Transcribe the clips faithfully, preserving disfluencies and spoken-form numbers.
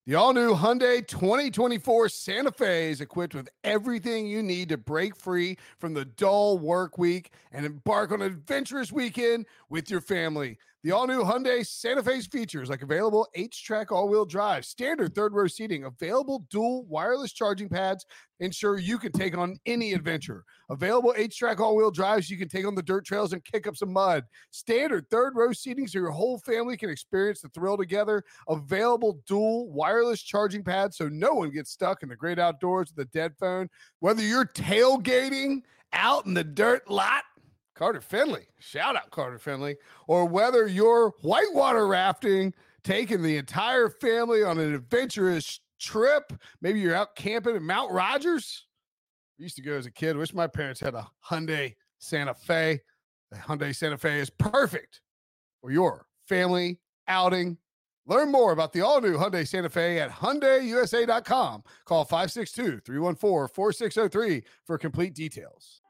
The all-new Hyundai twenty twenty-four Santa Fe is equipped with everything you need to break free from the dull work week and embark on an adventurous weekend with your family. The all-new Hyundai Santa Fe's features like available H-Track all-wheel drive, standard third-row seating, available dual wireless charging pads, ensure you can take on any adventure. Available H-Track all-wheel drives, you can take on the dirt trails and kick up some mud. Standard third-row seating so your whole family can experience the thrill together. Available dual wireless charging pads so no one gets stuck in the great outdoors with a dead phone. Whether you're tailgating out in the dirt lot, Carter Finley, shout out Carter Finley, or whether you're whitewater rafting, taking the entire family on an adventurous trip, maybe you're out camping at Mount Rogers. I used to go as a kid. Wish my parents had a Hyundai Santa Fe. The Hyundai Santa Fe is perfect for your family outing. Learn more about the all-new Hyundai Santa Fe at Hyundai U S A dot com. Call five six two, three one four, four six zero three for complete details.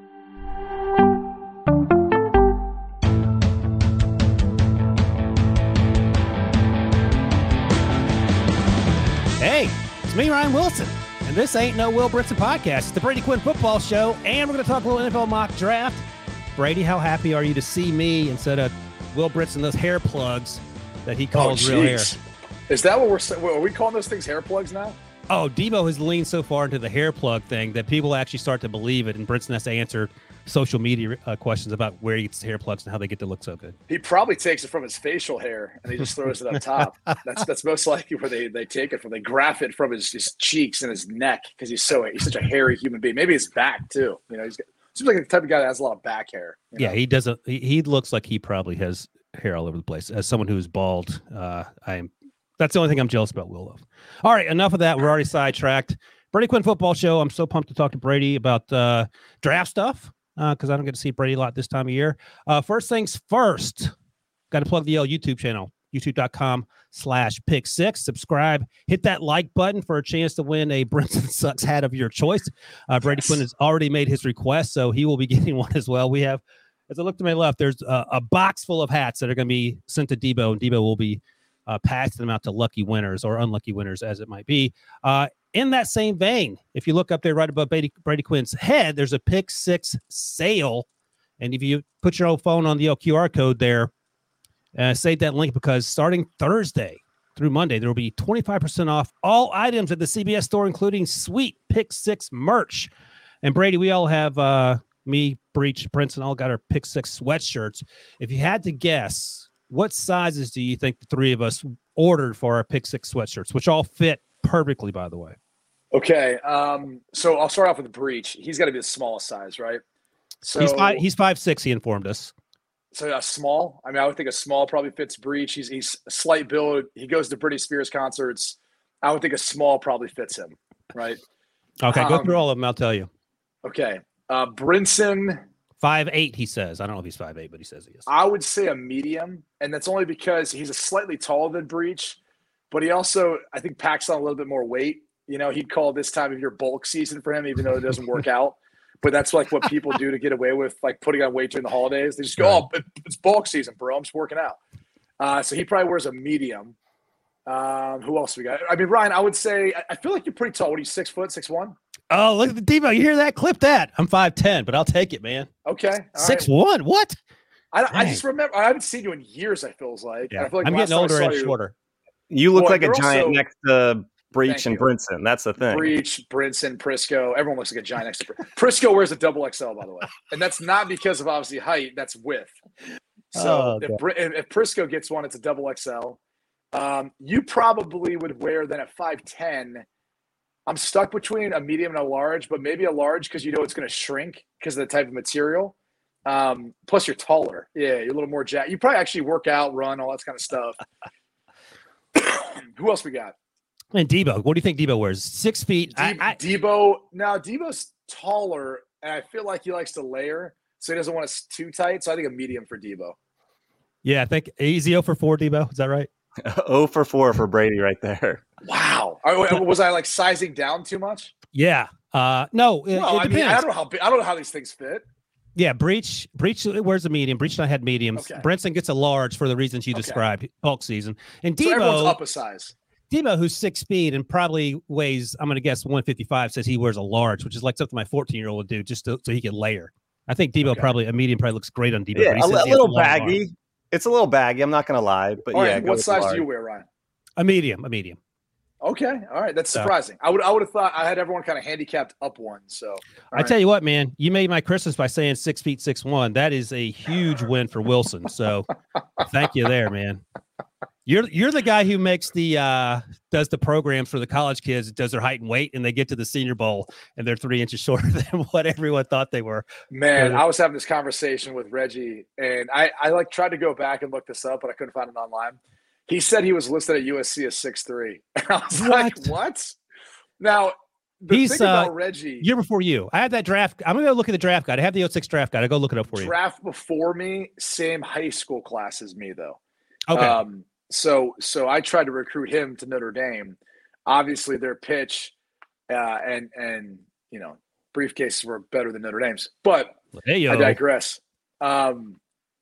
Hey, it's me, Ryan Wilson, and this ain't no Will Brinson podcast. It's the Brady Quinn Football Show, and we're going to talk a little N F L mock draft. Brady, how happy are you to see me instead of Will Brinson, those hair plugs that he calls oh, real hair? Is that what we're saying? Are we calling those things hair plugs now? Oh, Debo has leaned so far into the hair plug thing that people actually start to believe it, and Brinson has to answer social media uh, questions about where he gets hair plugs and how they get to look so good. He probably takes it from his facial hair and he just throws it up top. That's that's most likely where they, they take it from. They graph it from his, his cheeks and his neck because he's so he's such a hairy human being. Maybe his back too. You know, he's got, seems like the type of guy that has a lot of back hair. You know? Yeah, he doesn't. He, he looks like he probably has hair all over the place. As someone who is bald, uh, I am. That's the only thing I'm jealous about Will of. All right, enough of that. We're already sidetracked. Brady Quinn Football Show. I'm so pumped to talk to Brady about uh, draft stuff. Because uh, I don't get to see Brady a lot this time of year. Uh, first things first, got to plug the L YouTube channel, youtube.com slash pick six. Subscribe, hit that like button for a chance to win a Brinson Sucks hat of your choice. Uh, Brady yes. Quinn has already made his request, so he will be getting one as well. We have, as I look to my left, there's a, a box full of hats that are going to be sent to Debo, and Debo will be uh, passing them out to lucky winners or unlucky winners, as it might be. Uh, In that same vein, if you look up there right above Brady, Brady Quinn's head, there's a pick six sale. And if you put your old phone on the Q R code there, uh, save that link because starting Thursday through Monday, there will be twenty-five percent off all items at the C B S store, including sweet pick six merch. And Brady, we all have uh, me, Breach, Brinson, all got our pick six sweatshirts. If you had to guess, what sizes do you think the three of us ordered for our pick six sweatshirts, which all fit perfectly, by the way? Okay, um, so I'll start off with the Breach. He's got to be the smallest size, right? So he's five. He's five six. He informed us. So a small. I mean, I would think a small probably fits Breach. He's he's a slight build. He goes to Britney Spears concerts. I would think a small probably fits him, right? Okay, um, go through all of them. I'll tell you. Okay, uh, Brinson. Five eight. He says. I don't know if he's five eight, but he says he is. I would say a medium, and that's only because he's a slightly taller than Breach, but he also I think packs on a little bit more weight. You know, he'd call this time of year bulk season for him, even though it doesn't work out. But that's like what people do to get away with, like putting on weight during the holidays. They just go, right. "Oh, it's bulk season, bro. I'm just working out." Uh, so he probably wears a medium. Um, who else we got? I mean, Ryan, I would say I feel like you're pretty tall. What are you, six foot, six one? Oh, look at the Debo. You hear that? Clip that. I'm five ten, but I'll take it, man. Okay, six one. Right. What? I, I just remember I haven't seen you in years. I feels like. Yeah. I feel like I'm getting older and you, shorter. You look well, like a giant also, next to Breach and you. Brinson. That's the thing. Breach, Brinson, Prisco. Everyone looks like a giant next to Prisco. Prisco wears a double X L, by the way. And that's not because of obviously height. That's width. So oh, if, if, if Prisco gets one, it's a double X L. Um, you probably would wear then at five ten. I'm stuck between a medium and a large, but maybe a large because you know it's going to shrink because of the type of material. Um, plus, you're taller. Yeah, you're a little more jacked. You probably actually work out, run, all that kind of stuff. Who else we got? And Debo, what do you think Debo wears? Six feet. De- I, I, Debo. Now Debo's taller, and I feel like he likes to layer, so he doesn't want us too tight. So I think a medium for Debo. Yeah, I think easy zero for four. Debo, is that right? zero for four for Brady right there. Wow. Was I like sizing down too much? Yeah. Uh, no. It, well, it I mean, I don't know how I don't know how these things fit. Yeah, Breach Breach wears a medium. Breach and I had mediums. Okay. Brinson gets a large for the reasons you okay. described, bulk season. And Debo, Debo so everyone's up a size. Debo, who's six feet and probably weighs, I'm going to guess one fifty-five, says he wears a large, which is like something my fourteen-year-old would do just to, so he can layer. I think Debo okay. probably, a medium probably looks great on Debo. Yeah, a, a little baggy. Arm. It's a little baggy. I'm not going to lie. But all yeah. Right, what size do you wear, Ryan? A medium, a medium. Okay. All right. That's surprising. So, I would I would have thought I had everyone kind of handicapped up one. So I right. tell you what, man, you made my Christmas by saying six feet, six, one. That is a huge win for Wilson. So thank you there, man. You're you're the guy who makes the uh, does the programs for the college kids, does their height and weight, and they get to the Senior Bowl and they're three inches shorter than what everyone thought they were. Man, I was having this conversation with Reggie, and I, I like tried to go back and look this up, but I couldn't find it online. He said he was listed at U S C as six three. And I was what? like, what? Now, the He's, thing about uh, Reggie. Year before you. I had that draft. I'm going to go look at the draft guide. I have the oh six draft guide. I'll go look it up for draft you. Draft before me, same high school class as me, though. Okay. Um, so, so I tried to recruit him to Notre Dame. Obviously, their pitch uh, and, and, you know, briefcases were better than Notre Dame's. But hey, I digress. Um,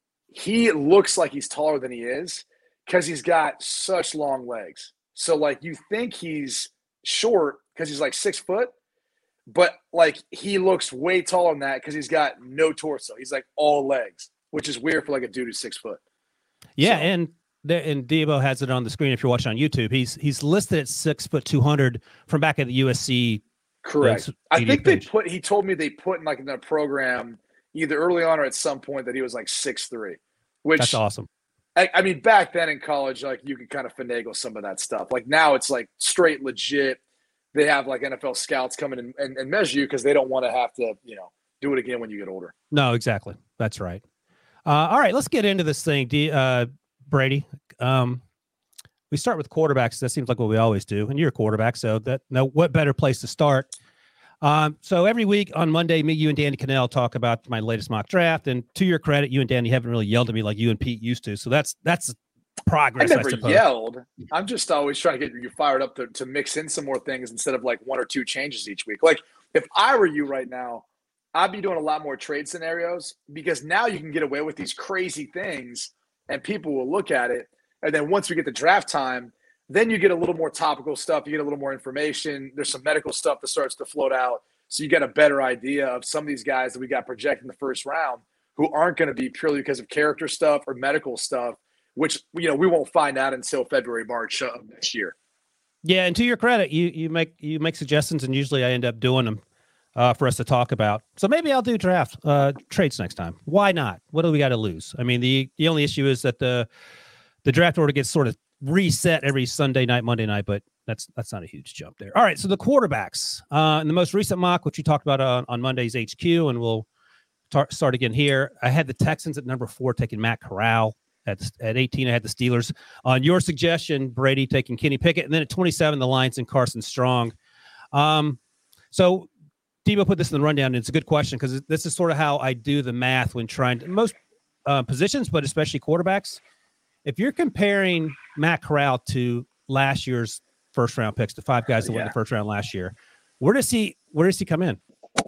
he looks like he's taller than he is. Because he's got such long legs. So, like, you think he's short because he's, like, six foot. But, like, he looks way taller than that because he's got no torso. He's, like, all legs, which is weird for, like, a dude who's six foot. Yeah, so, and the, and Debo has it on the screen if you're watching on YouTube. He's he's listed at six foot two hundred from back at the U S C. Correct. I think they put – he told me they put in, like, in the program either early on or at some point that he was, like, six three. Which That's awesome. I, I mean, back then in college, like you could kind of finagle some of that stuff. Like now it's like straight legit. They have like N F L scouts coming and, and, and measure you because they don't want to have to, you know, do it again when you get older. No, exactly. That's right. Uh, all right, let's get into this thing, D, uh, Brady. Um, we start with quarterbacks. That seems like what we always do. And you're a quarterback, so that no, what better place to start? Um, so every week on Monday, me, you, and Danny Cannell talk about my latest mock draft. And to your credit, you and Danny haven't really yelled at me like you and Pete used to. So that's that's progress. I never I suppose. yelled. I'm just always trying to get you fired up to, to mix in some more things instead of like one or two changes each week. Like if I were you right now, I'd be doing a lot more trade scenarios because now you can get away with these crazy things and people will look at it. And then once we get to draft time, then you get a little more topical stuff. You get a little more information. There's some medical stuff that starts to float out. So you get a better idea of some of these guys that we got projected in the first round who aren't going to be purely because of character stuff or medical stuff, which, you know, we won't find out until February, March of next year. Yeah. And to your credit, you, you make, you make suggestions and usually I end up doing them uh, for us to talk about. So maybe I'll do draft uh, trades next time. Why not? What do we got to lose? I mean, the, the only issue is that the, the draft order gets sort of reset every Sunday night, Monday night, but that's that's not a huge jump there. All right, so the quarterbacks. Uh, in the most recent mock, which you talked about on, on Monday's H Q, and we'll tar- start again here, I had the Texans at number four taking Matt Corral. At, at eighteen, I had the Steelers. On your suggestion, Brady taking Kenny Pickett. And then at twenty-seven, the Lions and Carson Strong. Um, so Debo put this in the rundown, and it's a good question because this is sort of how I do the math when trying to – most uh, positions, but especially quarterbacks. If you're comparing Matt Corral to last year's first round picks, the five guys that yeah. went in the first round last year, where does he where does he come in?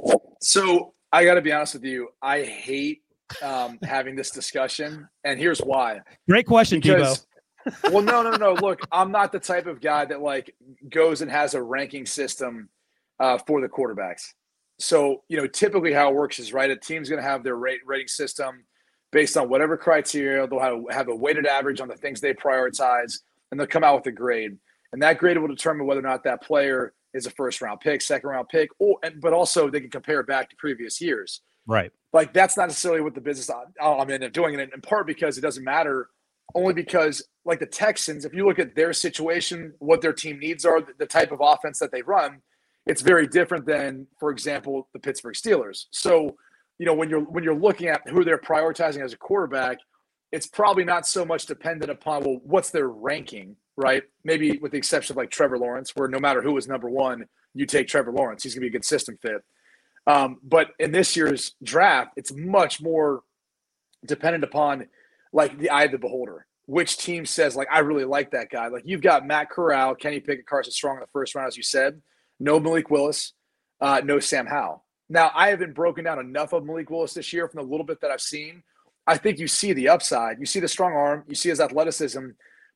So I got to be honest with you, I hate um, having this discussion, and here's why. Great question, because, Debo. Well, no, no, no. Look, I'm not the type of guy that like goes and has a ranking system uh, for the quarterbacks. So you know, typically how it works is right. A team's going to have their rate rating system. Based on whatever criteria, they'll have, have a weighted average on the things they prioritize, and they'll come out with a grade. And that grade will determine whether or not that player is a first-round pick, second-round pick, or but also they can compare it back to previous years. Right. Like, that's not necessarily what the business – I'm end up doing it, in part because it doesn't matter, only because, like the Texans, if you look at their situation, what their team needs are, the type of offense that they run, it's very different than, for example, the Pittsburgh Steelers. So – you know, when you're when you're looking at who they're prioritizing as a quarterback, it's probably not so much dependent upon, well, what's their ranking, right? Maybe with the exception of like Trevor Lawrence, where no matter who is number one, you take Trevor Lawrence. He's going to be a good system fit. Um, but in this year's draft, it's much more dependent upon like the eye of the beholder. Which team says, like, I really like that guy. Like you've got Matt Corral, Kenny Pickett, Carson Strong in the first round, as you said. No Malik Willis, uh, no Sam Howell. Now, I haven't broken down enough of Malik Willis this year from the little bit that I've seen. I think you see the upside. You see the strong arm. You see his athleticism.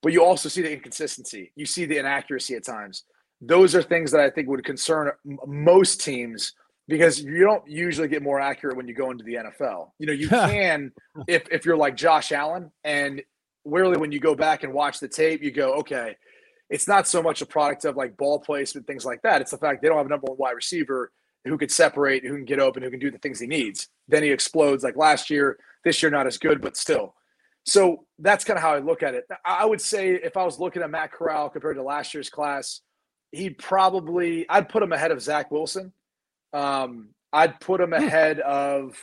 but you also see the inconsistency. You see the inaccuracy at times. Those are things that I think would concern most teams because you don't usually get more accurate when you go into the N F L. You know, you can if if you're like Josh Allen, and really when you go back and watch the tape, you go, okay, it's not so much a product of like ball placement, things like that. It's the fact they don't have a number one wide receiver who could separate, who can get open, who can do the things he needs. Then he explodes like last year. This year, not as good, but still. So that's kind of how I look at it. I would say if I was looking at Matt Corral compared to last year's class, he'd probably – I'd put him ahead of Zach Wilson. Um, I'd put him ahead of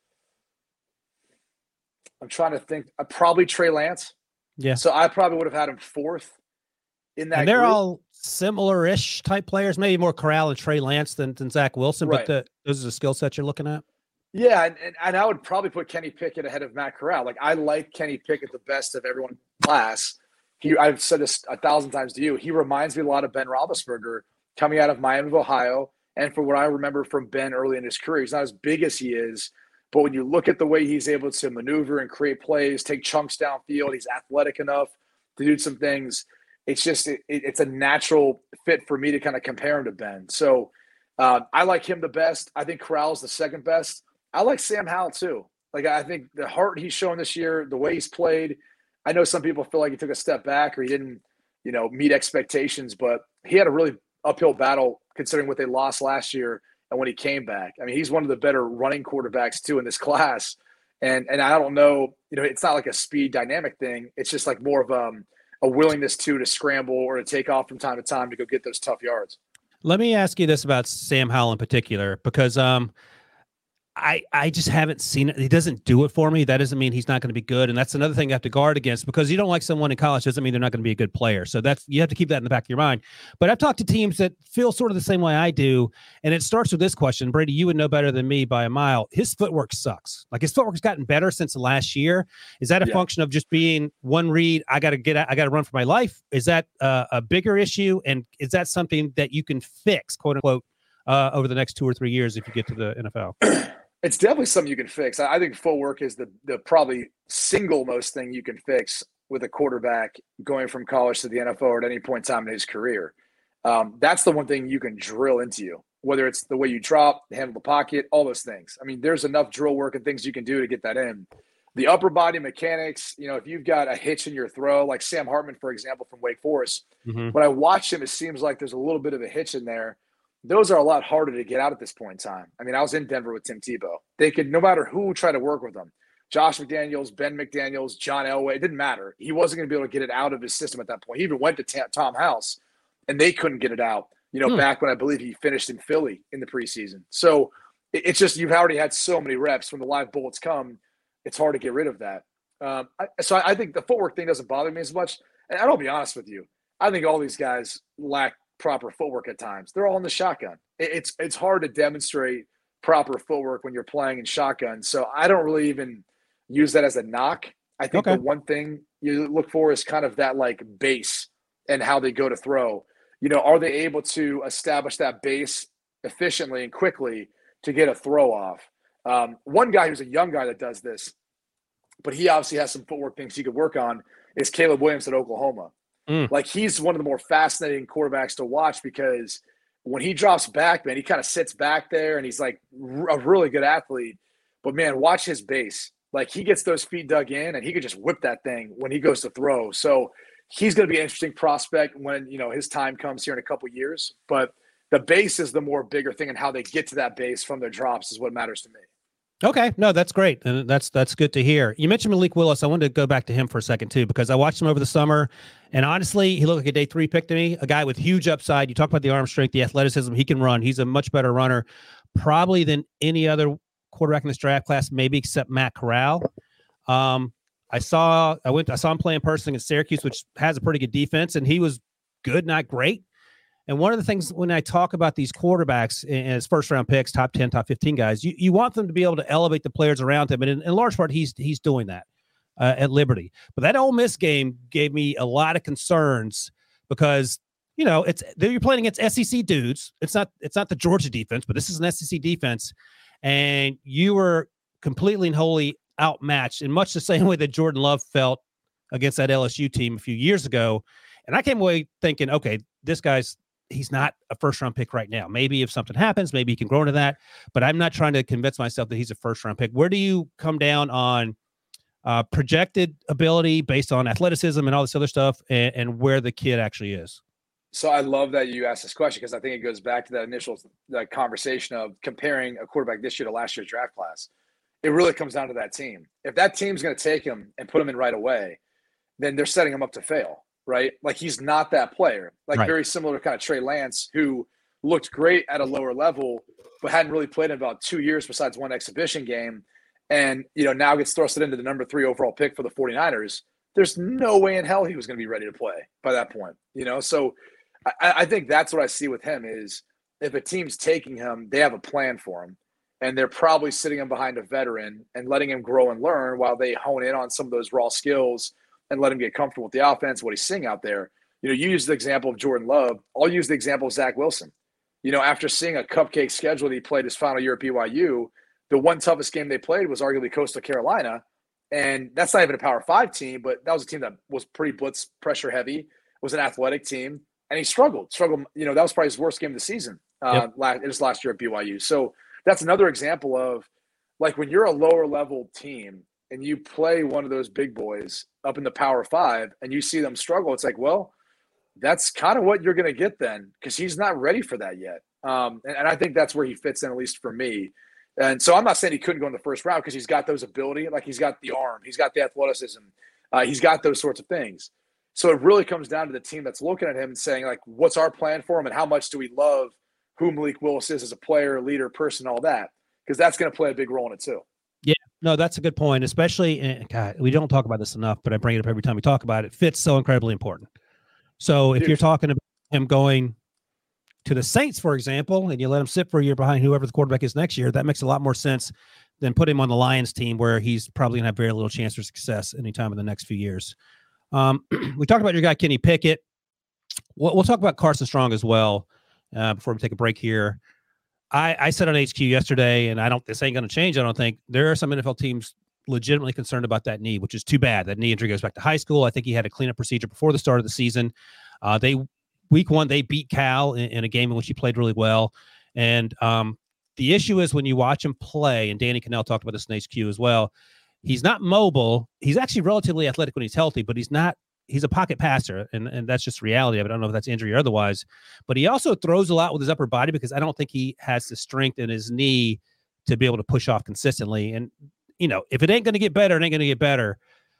– I'm trying to think. Uh, probably Trey Lance. Yeah. So I probably would have had him fourth in that And they're group. all similar-ish type players, maybe more Corral and Trey Lance than, than Zach Wilson, Right. but the, those are the skill sets you're looking at? Yeah, and, and, and I would probably put Kenny Pickett ahead of Matt Corral. Like, I like Kenny Pickett the best of everyone in class. He, I've said this a thousand times to you. He reminds me a lot of Ben Roethlisberger coming out of Miami of Ohio. And for what I remember from Ben early in his career, he's not as big as he is. But when you look at the way he's able to maneuver and create plays, take chunks downfield, he's athletic enough to do some things. It's just it, it's a natural fit for me to kind of compare him to Ben. So uh, I like him the best. I think Corral's the second best. I like Sam Howell too. Like, I think the heart he's shown this year, the way he's played, I know some people feel like he took a step back or he didn't, you know, meet expectations, but he had a really uphill battle considering what they lost last year and when he came back. I mean, he's one of the better running quarterbacks too in this class. And and I don't know, you know, it's not like a speed dynamic thing. It's just like more of um, a willingness to to scramble or to take off from time to time to go get those tough yards. Let me ask you this about Sam Howell in particular, because um, I, I just haven't seen it. He doesn't do it for me. That doesn't mean he's not going to be good. And that's another thing you have to guard against, because you don't like someone in college doesn't mean they're not going to be a good player. So that's, you have to keep that in the back of your mind. But I've talked to teams that feel sort of the same way I do. And it starts with this question. Brady, you would know better than me by a mile. His footwork sucks. Like, his footwork's gotten better since the last year. Is that a Yeah. function of just being one read? I got to get out, I got to run for my life. Is that uh, a bigger issue? And is that something that you can fix, quote unquote, uh, over the next two or three years if you get to the N F L? It's definitely something you can fix. I think footwork is the the probably single most thing you can fix with a quarterback going from college to the N F L or at any point in time in his career. Um, that's the one thing you can drill into you, whether it's the way you drop, handle the pocket, all those things. I mean, there's enough drill work and things you can do to get that in. The upper body mechanics, you know, if you've got a hitch in your throw, like Sam Hartman, for example, from Wake Forest, Mm-hmm. when I watch him, it seems like there's a little bit of a hitch in there. Those are a lot harder to get out at this point in time. I mean, I was in Denver with Tim Tebow. They could, no matter who tried to work with them, Josh McDaniels, Ben McDaniels, John Elway, it didn't matter. He wasn't going to be able to get it out of his system at that point. He even went to T- Tom House, and they couldn't get it out, you know, Hmm. back when I believe he finished in Philly in the preseason. So it, it's just you've already had so many reps. When the live bullets come, it's hard to get rid of that. Um, I, so I, I think the footwork thing doesn't bother me as much. And I'll be honest with you. I think all these guys lack proper footwork at times. They're all in the shotgun. It, it's it's hard to demonstrate proper footwork when you're playing in shotgun. So I don't really even use that as a knock. I think Okay. the one thing you look for is kind of that like base and how they go to throw. You know, are they able to establish that base efficiently and quickly to get a throw off? Um, one guy who's a young guy that does this, but he obviously has some footwork things he could work on, is Caleb Williams at Oklahoma. Mm. Like, he's one of the more fascinating quarterbacks to watch because when he drops back, man, he kind of sits back there and he's like a really good athlete. But, man, watch his base. Like, he gets those feet dug in and he could just whip that thing when he goes to throw. So he's going to be an interesting prospect when, you know, his time comes here in a couple of years. But the base is the more bigger thing, and how they get to that base from their drops is what matters to me. Okay, no, that's great, and that's that's good to hear. You mentioned Malik Willis. I wanted to go back to him for a second too, because I watched him over the summer, and honestly, he looked like a day three pick to me. A guy with huge upside. You talk about the arm strength, the athleticism. He can run. He's a much better runner, probably than any other quarterback in this draft class, maybe except Matt Corral. Um, I saw I went I saw him play in person at Syracuse, which has a pretty good defense, and he was good, not great. And one of the things when I talk about these quarterbacks as first round picks, top ten, top fifteen guys, you, you want them to be able to elevate the players around them. And in, in large part, he's he's doing that uh, at Liberty. But that Ole Miss game gave me a lot of concerns because, you know, it's you're playing against S E C dudes. It's not it's not the Georgia defense, but this is an S E C defense. And you were completely and wholly outmatched in much the same way that Jordan Love felt against that L S U team a few years ago. And I came away thinking, okay, this guy's, he's not a first round pick right now. Maybe if something happens, maybe he can grow into that, but I'm not trying to convince myself that he's a first round pick. Where do you come down on uh, projected ability based on athleticism and all this other stuff, and, and where the kid actually is? So I love that you asked this question, because I think it goes back to that initial like, conversation of comparing a quarterback this year to last year's draft class. It really comes down to that team. If that team's going to take him and put him in right away, then they're setting him up to fail, right? Like, he's not that player. Like, right. Very similar to kind of Trey Lance, who looked great at a lower level, but hadn't really played in about two years besides one exhibition game. And, you know, now gets thrusted into the number three overall pick for the 49ers. There's no way in hell he was going to be ready to play by that point, you know? So I, I think that's what I see with him is if a team's taking him, they have a plan for him. And they're probably sitting him behind a veteran and letting him grow and learn while they hone in on some of those raw skills and let him get comfortable with the offense, what he's seeing out there. You know, you use the example of Jordan Love. I'll use the example of Zach Wilson. You know, after seeing a cupcake schedule that he played his final year at B Y U, the one toughest game they played was arguably Coastal Carolina. And that's not even a Power Five team, but that was a team that was pretty blitz pressure heavy, was an athletic team. And he struggled, struggled. You know, that was probably his worst game of the season uh, yep. last, his last year at B Y U. So that's another example of, like, when you're a lower level team and you play one of those big boys up in the Power Five and you see them struggle, it's like, well, that's kind of what you're going to get then, because he's not ready for that yet. Um, and, and I think that's where he fits in, at least for me. And so I'm not saying he couldn't go in the first round, because he's got those ability, like he's got the arm, he's got the athleticism, uh, he's got those sorts of things. So it really comes down to the team that's looking at him and saying, like, what's our plan for him and how much do we love who Malik Willis is as a player, leader, person, all that, because that's going to play a big role in it too. Yeah, no, that's a good point, especially, and God, we don't talk about this enough, but I bring it up every time we talk about it. Fit's so incredibly important. So if Dude. you're talking about him going to the Saints, for example, and you let him sit for a year behind whoever the quarterback is next year, that makes a lot more sense than put him on the Lions team, where he's probably going to have very little chance for success anytime in the next few years. Um, we talked about your guy, Kenny Pickett. We'll, we'll talk about Carson Strong as well uh, before we take a break here. I, I said on H Q yesterday, and I don't, this ain't going to change, I don't think. There are some N F L teams legitimately concerned about that knee, which is too bad. That knee injury goes back to high school. I think he had a cleanup procedure before the start of the season. Uh, they week one, they beat Cal in, in a game in which he played really well. And um, the issue is when you watch him play, and Danny Cannell talked about this in H Q as well, he's not mobile. He's actually relatively athletic when he's healthy, but he's not, he's a pocket passer, and, and that's just reality of it. I don't know if that's injury or otherwise, but he also throws a lot with his upper body, because I don't think he has the strength in his knee to be able to push off consistently. And, you know, if it ain't going to get better, it ain't going to get better.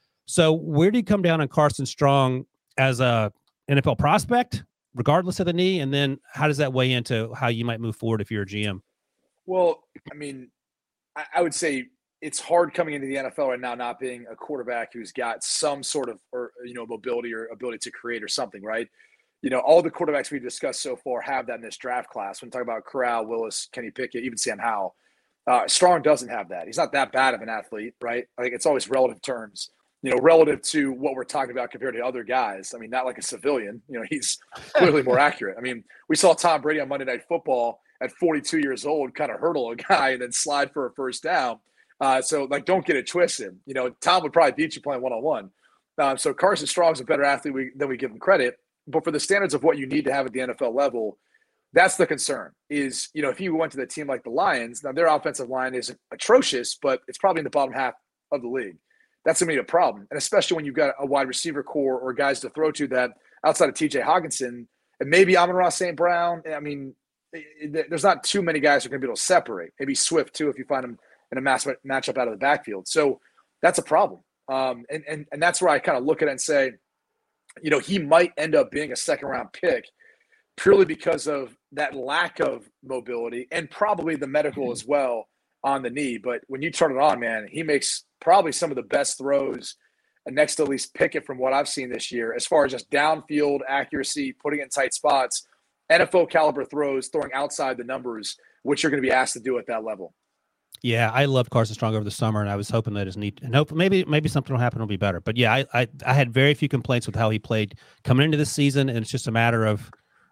So where do you come down on Carson Strong as a N F L prospect, regardless of the knee? And then how does that weigh into how you might move forward if you're a G M? Well, I mean, I, I would say it's hard coming into the N F L right now, not being a quarterback who's got some sort of, or, you know, mobility or ability to create or something, right? You know, all the quarterbacks we've discussed so far have that in this draft class. When we talk about Corral, Willis, Kenny Pickett, even Sam Howell, uh, Strong doesn't have that. He's not that bad of an athlete, right? I think it's always relative terms, you know, relative to what we're talking about compared to other guys. I mean, not like a civilian, you know, he's clearly more accurate. I mean, we saw Tom Brady on Monday Night Football at forty-two years old kind of hurdle a guy and then slide for a first down. Uh, so, like, don't get it twisted. You know, Tom would probably beat you playing one-on-one. Um, so Carson Strong's a better athlete we, than we give him credit. But for the standards of what you need to have at the N F L level, that's the concern is, you know, if he went to the team like the Lions, now their offensive line is atrocious, but it's probably in the bottom half of the league. That's going to be a problem. And especially when you've got a wide receiver core or guys to throw to that outside of T J Hawkinson and maybe Amon-Ra Saint Brown. I mean, it, it, there's not too many guys who are going to be able to separate. Maybe Swift, too, if you find him in a mass matchup out of the backfield. So that's a problem. Um, and, and, and that's where I kind of look at it and say, you know, he might end up being a second round pick purely because of that lack of mobility and probably the medical as well on the knee. But when you turn it on, man, he makes probably some of the best throws next to at least Pickett from what I've seen this year, as far as just downfield accuracy, putting it in tight spots, N F L caliber throws, throwing outside the numbers, which you're going to be asked to do at that level. Yeah, I loved Carson Strong over the summer, and I was hoping that his knee, and hope maybe maybe something will happen, will be better. But yeah, I, I I had very few complaints with how he played coming into this season, and it's just a matter of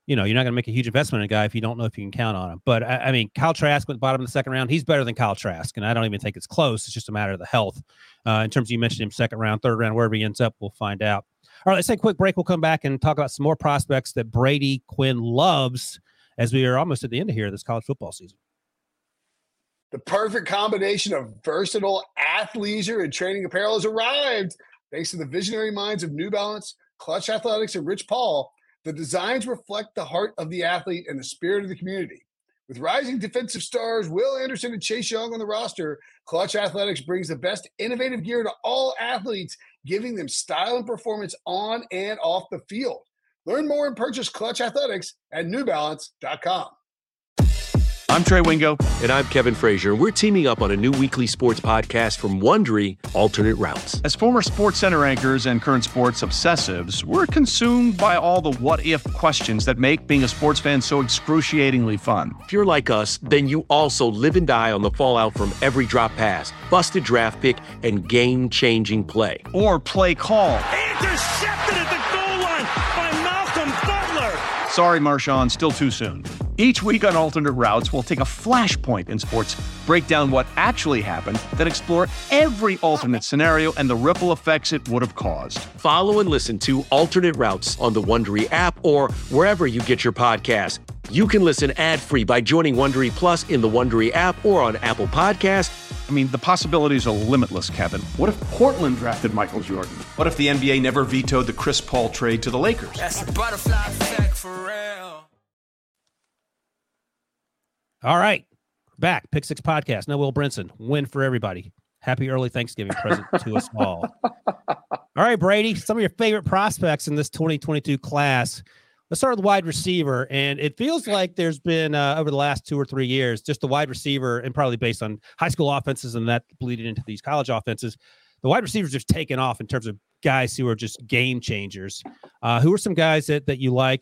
you know, you're not going to make a huge investment in a guy if you don't know if you can count on him. But I, I mean, Kyle Trask went bottom of the second round. He's better than Kyle Trask, and I don't even think it's close. It's just a matter of the health. Uh, in terms of, you mentioned him second round, third round, wherever he ends up, we'll find out. All right, let's take a quick break. We'll come back and talk about some more prospects that Brady Quinn loves as we are almost at the end of here this college football season. The perfect combination of versatile athleisure and training apparel has arrived. Thanks to the visionary minds of New Balance, Clutch Athletics, and Rich Paul, the designs reflect the heart of the athlete and the spirit of the community. With rising defensive stars Will Anderson and Chase Young on the roster, Clutch Athletics brings the best innovative gear to all athletes, giving them style and performance on and off the field. Learn more and purchase Clutch Athletics at new balance dot com. I'm Trey Wingo. And I'm Kevin Frazier. We're teaming up on a new weekly sports podcast from Wondery, Alternate Routes. As former Sports Center anchors and current sports obsessives, we're consumed by all the what-if questions that make being a sports fan so excruciatingly fun. If you're like us, then you also live and die on the fallout from every drop pass, busted draft pick, and game-changing play. Or play call. Intercepted at the goal line by Malcolm Butler. Sorry, Marshawn, still too soon. Each week on Alternate Routes, we'll take a flashpoint in sports, break down what actually happened, then explore every alternate scenario and the ripple effects it would have caused. Follow and listen to Alternate Routes on the Wondery app or wherever you get your podcasts. You can listen ad-free by joining Wondery Plus in the Wondery app or on Apple Podcasts. I mean, the possibilities are limitless, Kevin. What if Portland drafted Michael Jordan? What if the N B A never vetoed the Chris Paul trade to the Lakers? That's a butterfly effect for real. All right, back. Pick Six Podcast. No Will Brinson. Win for everybody. Happy early Thanksgiving present to us all. All right, Brady, some of your favorite prospects in this twenty twenty-two class. Let's start with wide receiver. And it feels like there's been, uh, over the last two or three years, just the wide receiver, and probably based on high school offenses and that bleeding into these college offenses, the wide receivers just taken off in terms of guys who are just game changers. Uh, who are some guys that, that you like?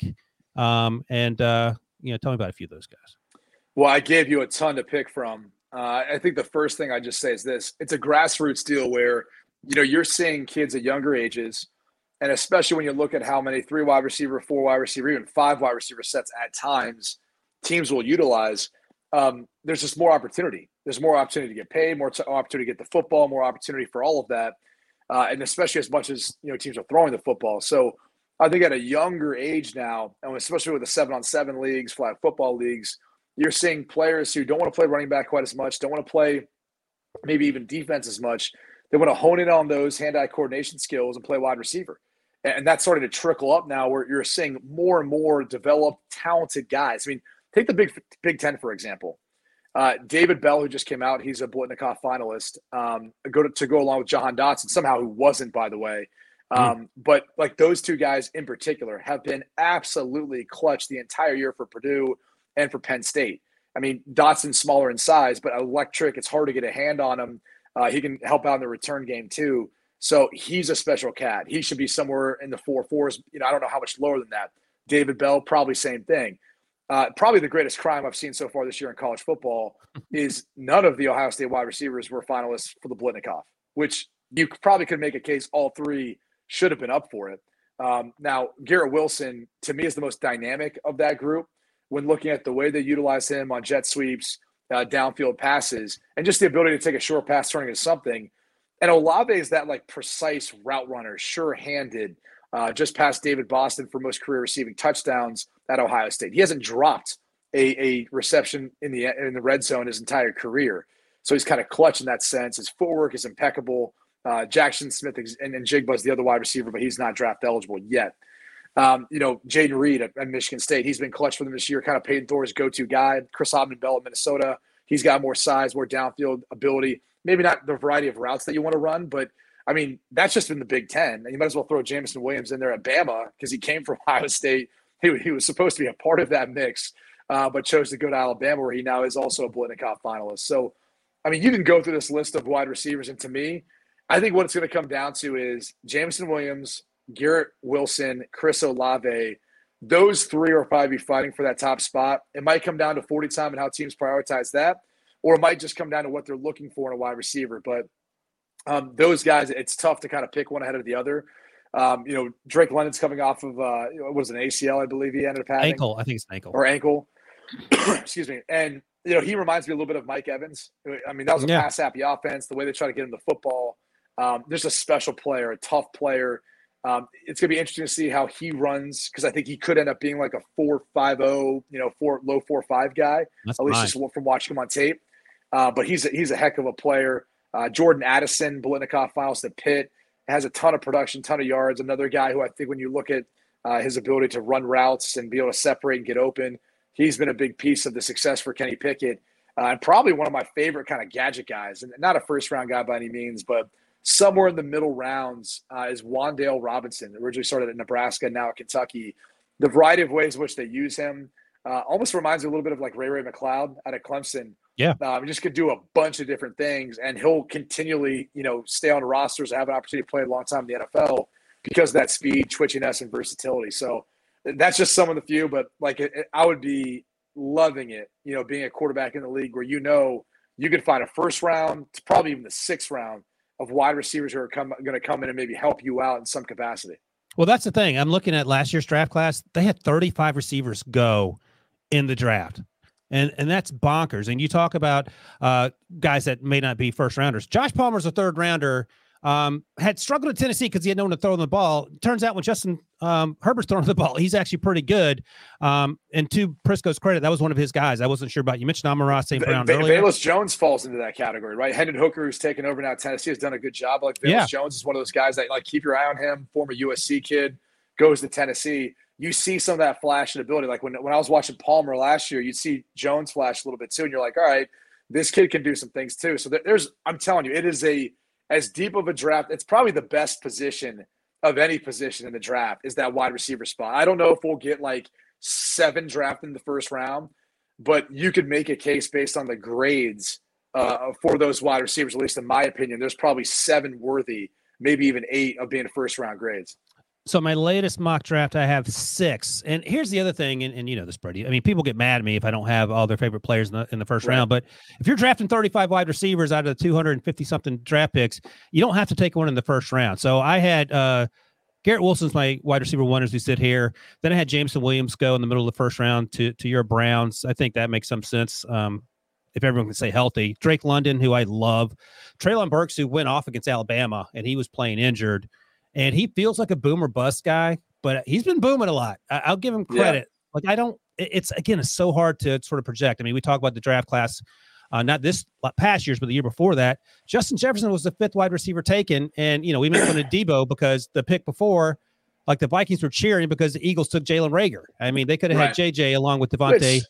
Um, and, uh, you know, tell me about a few of those guys. Well, I gave you a ton to pick from. Uh, I think the first thing I just say is this. It's a grassroots deal where, you know, you're seeing kids at younger ages, and especially when you look at how many three wide receiver, four wide receiver, even five wide receiver sets at times teams will utilize, um, there's just more opportunity. There's more opportunity to get paid, more t- opportunity to get the football, more opportunity for all of that, uh, and especially as much as, you know, teams are throwing the football. So I think at a younger age now, and especially with the seven-on-seven leagues, flag football leagues, you're seeing players who don't want to play running back quite as much, don't want to play maybe even defense as much. They want to hone in on those hand-eye coordination skills and play wide receiver. And that's starting to trickle up now where you're seeing more and more developed, talented guys. I mean, take the Big Big Ten, for example. Uh, David Bell, who just came out, he's a Blitnikoff finalist, um, go to, to go along with Jahan Dotson, somehow who wasn't, by the way. Um, mm. But like those two guys in particular have been absolutely clutch the entire year for Purdue and for Penn State. I mean, Dotson's smaller in size, but electric. It's hard to get a hand on him. Uh, he can help out in the return game too. So he's a special cat. He should be somewhere in the four fours. You know, I don't know how much lower than that. David Bell, probably same thing. Uh, probably the greatest crime I've seen so far this year in college football is none of the Ohio State wide receivers were finalists for the Blitnikoff, which you probably could make a case all three should have been up for it. Um, now, Garrett Wilson, to me, is the most dynamic of that group when looking at the way they utilize him on jet sweeps, uh, downfield passes, and just the ability to take a short pass turning into something. And Olave is that like precise route runner, sure-handed, uh, just past David Boston for most career receiving touchdowns at Ohio State. He hasn't dropped a, a reception in the in the red zone his entire career. So he's kind of clutch in that sense. His footwork is impeccable. Uh, Jackson Smith and, and Jigba's the other wide receiver, but he's not draft eligible yet. Um, you know, Jaden Reed at, at Michigan State, he's been clutch for them this year, kind of Peyton Thor's go-to guy. Chris Hodman-Bell at Minnesota, he's got more size, more downfield ability. Maybe not the variety of routes that you want to run, but, I mean, that's just in the Big Ten. And you might as well throw Jameson Williams in there at Bama because he came from Ohio State. He, he was supposed to be a part of that mix, uh, but chose to go to Alabama where he now is also a Blitnikoff finalist. So, I mean, you can go through this list of wide receivers, and to me, I think what it's going to come down to is Jameson Williams, Garrett Wilson, Chris Olave. Those three are probably fighting for that top spot. It might come down to forty time and how teams prioritize that, or it might just come down to what they're looking for in a wide receiver. But um, those guys, it's tough to kind of pick one ahead of the other. Um, you know, Drake London's coming off of uh, what was it, an A C L, I believe he ended up having. Ankle, I think it's an ankle. Or ankle. Excuse me. And, you know, he reminds me a little bit of Mike Evans. I mean, that was a Yeah. pass-happy offense, the way they try to get him the football. Um, there's a special player, a tough player. Um, it's going to be interesting to see how he runs because I think he could end up being like a four five oh, you know, four low four five guy, That's at least fine. just from watching him on tape. Uh, but he's a, he's a heck of a player. Uh, Jordan Addison, Biletnikoff finals to Pitt, has a ton of production, ton of yards. Another guy who I think when you look at uh, his ability to run routes and be able to separate and get open, he's been a big piece of the success for Kenny Pickett. Uh, and probably one of my favorite kind of gadget guys, and not a first-round guy by any means, but somewhere in the middle rounds uh, is Wan'Dale Robinson, originally started at Nebraska, now at Kentucky. The variety of ways in which they use him uh, almost reminds me a little bit of like Ray Ray McLeod out of Clemson. Yeah. Um, he just could do a bunch of different things, and he'll continually, you know, stay on rosters and have an opportunity to play a long time in the N F L because of that speed, twitchiness, and versatility. So that's just some of the few, but like it, it, I would be loving it, you know, being a quarterback in the league where you know you could find a first round to probably even the sixth round of wide receivers who are come, going to come in and maybe help you out in some capacity. Well, that's the thing. I'm looking at last year's draft class. They had thirty-five receivers go in the draft. And and that's bonkers. And you talk about uh, guys that may not be first rounders. Josh Palmer's a third rounder. Um, had struggled at Tennessee because he had no one to throw the ball. Turns out when Justin um, Herbert's throwing the ball, he's actually pretty good. Um, and to Prisco's credit, that was one of his guys. I wasn't sure about. You mentioned Amon-Ra Saint Brown v- earlier. Velus Jones falls into that category, right? Hendon Hooker, who's taken over now at Tennessee, has done a good job. Like Velus Yeah. Jones is one of those guys that like keep your eye on him. Former U S C kid, goes to Tennessee. You see some of that flash and ability. Like when when I was watching Palmer last year, you'd see Jones flash a little bit too, and you're like, all right, this kid can do some things too. So there, there's, I'm telling you, it is a as deep of a draft. It's probably the best position of any position in the draft is that wide receiver spot. I don't know if we'll get like seven drafted in the first round, but you could make a case based on the grades uh, for those wide receivers. At least in my opinion, there's probably seven worthy, maybe even eight of being first round grades. So my latest mock draft, I have six. And here's the other thing, and, and you know this, Brady. I mean, people get mad at me if I don't have all their favorite players in the, in the first Right. round. But if you're drafting thirty-five wide receivers out of the two hundred fifty-something draft picks, you don't have to take one in the first round. So I had uh, Garrett Wilson's my wide receiver one as we sit here. Then I had Jameson Williams go in the middle of the first round to, to your Browns. I think that makes some sense. Um, if everyone can stay healthy. Drake London, who I love. Treylon Burks, who went off against Alabama, and he was playing injured. And he feels like a boomer bust guy, but he's been booming a lot. I- I'll give him credit. Yeah. Like I don't, it's again, it's so hard to sort of project. I mean, we talk about the draft class, uh, not this past years, but the year before that. Justin Jefferson was the fifth wide receiver taken. And, you know, we made fun of Debo because the pick before, like the Vikings were cheering because the Eagles took Jalen Reagor. I mean, they could have Right. had J J along with Devontae. Which,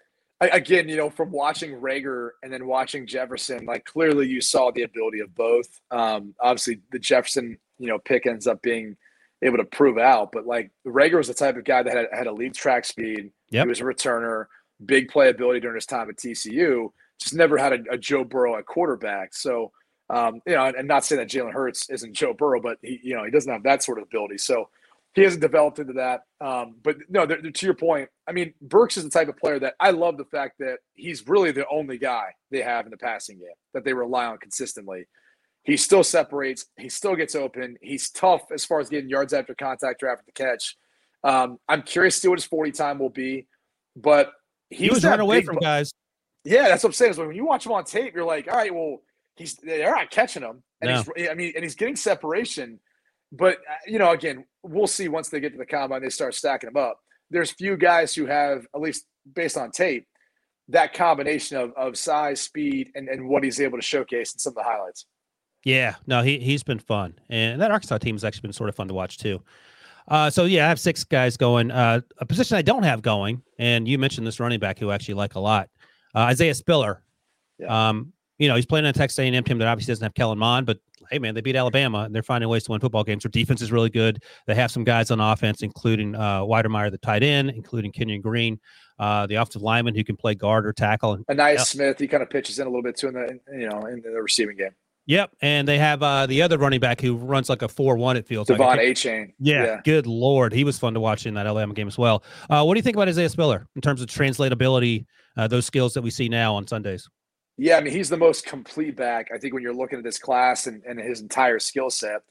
again, you know, from watching Reagor and then watching Jefferson, like clearly you saw the ability of both. Um, obviously, the Jefferson, you know, pick ends up being able to prove out, but like Reagor was the type of guy that had, had elite track speed. Yep. He was a returner, big playability during his time at T C U. Just never had a, a Joe Burrow at quarterback. So, um, you know, and, and not saying that Jalen Hurts isn't Joe Burrow, but he, you know, he doesn't have that sort of ability. So he hasn't developed into that. Um, but no, they're, they're, to your point, I mean, Burks is the type of player that I love the fact that he's really the only guy they have in the passing game that they rely on consistently. He still separates. He still gets open. He's tough as far as getting yards after contact or after the catch. Um, I'm curious to see what his forty time will be, but He was running away from bu- guys. Yeah, that's what I'm saying. Is when you watch him on tape, you're like, all right, well, he's they're not catching him, and No. he's I mean, and he's getting separation. But uh, you know, again, we'll see once they get to the combine, they start stacking them up. There's few guys who have, at least based on tape, that combination of of size, speed, and and what he's able to showcase in some of the highlights. Yeah, no, he, he's been fun. And that Arkansas team has actually been sort of fun to watch too. Uh, so, yeah, I have six guys going. Uh, a position I don't have going, and you mentioned this running back who I actually like a lot, uh, Isaiah Spiller. Yeah. Um, you know, he's playing on a Texas A and M team that obviously doesn't have Kellen Mond, but, hey, man, they beat Alabama, and they're finding ways to win football games. Their defense is really good. They have some guys on offense, including uh, Weidermeyer, the tight end, including Kenyon Green, uh, the offensive lineman who can play guard or tackle. And, Anais yeah. Smith, he kind of pitches in a little bit too in the you know in the receiving game. Yep, and they have uh, the other running back who runs like a four one, it feels Devon like. A. Chain. Yeah, yeah. good Lord. He was fun to watch in that Alabama game as well. Uh, what do you think about Isaiah Spiller in terms of translatability, uh, those skills that we see now on Sundays? Yeah, I mean, he's the most complete back, I think, when you're looking at this class and, and his entire skill set.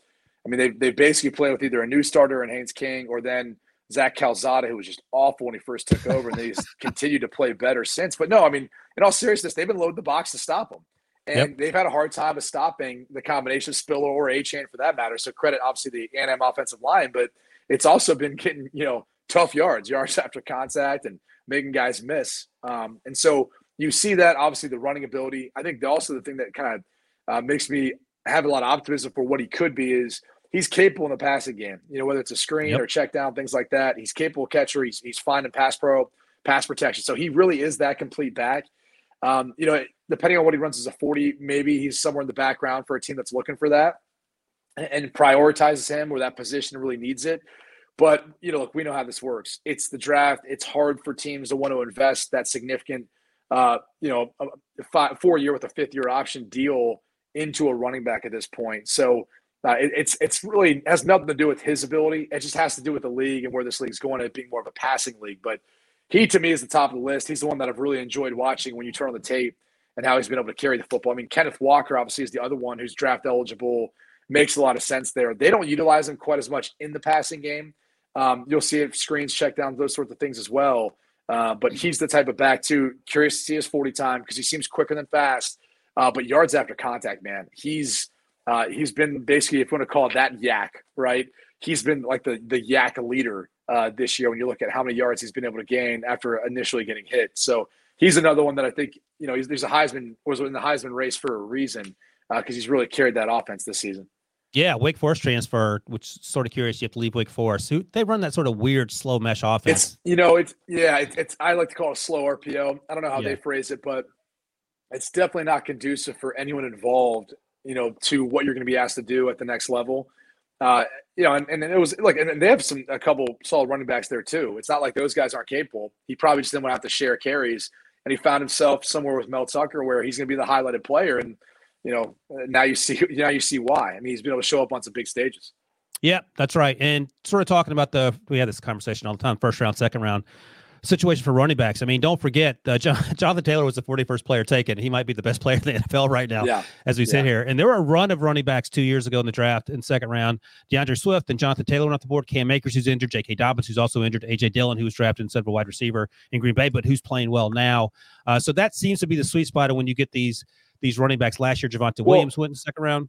I mean, they they basically play with either a new starter in Haynes King or then Zach Calzada, who was just awful when he first took over, and they've continued to play better since. But no, I mean, in all seriousness, they've been loading the box to stop them. And yep. they've had a hard time of stopping the combination of Spiller or A-Chain for that matter. So credit, obviously, the A and M offensive line, but it's also been getting, you know, tough yards, yards after contact and making guys miss. Um, and so you see that, obviously, the running ability. I think also the thing that kind of uh, makes me have a lot of optimism for what he could be is he's capable in the passing game, you know, whether it's a screen yep. or check down, things like that. He's capable catcher. He's, he's fine in pass pro, pass protection. So he really is that complete back. Um, you know, depending on what he runs as a forty, maybe he's somewhere in the background for a team that's looking for that and, and prioritizes him where that position really needs it. But, you know, look, we know how this works. It's the draft. It's hard for teams to want to invest that significant, uh, you know, five, four year with a fifth year option deal into a running back at this point. So uh, it, it's it's really has nothing to do with his ability. It just has to do with the league and where this league's going, it being more of a passing league. But he, to me, is the top of the list. He's the one that I've really enjoyed watching when you turn on the tape and how he's been able to carry the football. I mean, Kenneth Walker, obviously, is the other one who's draft eligible. Makes a lot of sense there. They don't utilize him quite as much in the passing game. Um, you'll see it, screens, check downs, those sorts of things as well. Uh, but he's the type of back, too. Curious to see his forty time because he seems quicker than fast. Uh, but yards after contact, man, he's uh, he's been basically, if you want to call it that, yak, right? He's been like the the yak leader uh, this year when you look at how many yards he's been able to gain after initially getting hit. So he's another one that I think, you know, he's, there's a Heisman, was in the Heisman race for a reason because uh, he's really carried that offense this season. Yeah, Wake Forest transfer, which is sort of curious. You have to leave Wake Forest. Who, they run that sort of weird, slow mesh offense. It's, you know, it's, yeah, it's, it's I like to call it a slow R P O. I don't know how yeah. they phrase it, but it's definitely not conducive for anyone involved, you know, to what you're going to be asked to do at the next level. Uh, you know, and, and it was like, and they have some, a couple solid running backs there too. It's not like those guys aren't capable. He probably just didn't want to have to share carries, and he found himself somewhere with Mel Tucker where he's going to be the highlighted player. And, you know, now you see, now you see why. I mean, he's been able to show up on some big stages. Yeah, that's right. And sort of talking about the, we had this conversation all the time, first round, second round situation for running backs. I mean, don't forget, uh, John, Jonathan Taylor was the forty-first player taken. He might be the best player in the N F L right now, yeah. as we sit yeah. here. And there were a run of running backs two years ago in the draft in second round. DeAndre Swift and Jonathan Taylor went off the board. Cam Akers, who's injured. J K. Dobbins, who's also injured. A J. Dillon, who was drafted in central wide receiver in Green Bay, but who's playing well now. Uh, so that seems to be the sweet spot of when you get these these running backs. Last year, Javonte well, Williams went in the second round.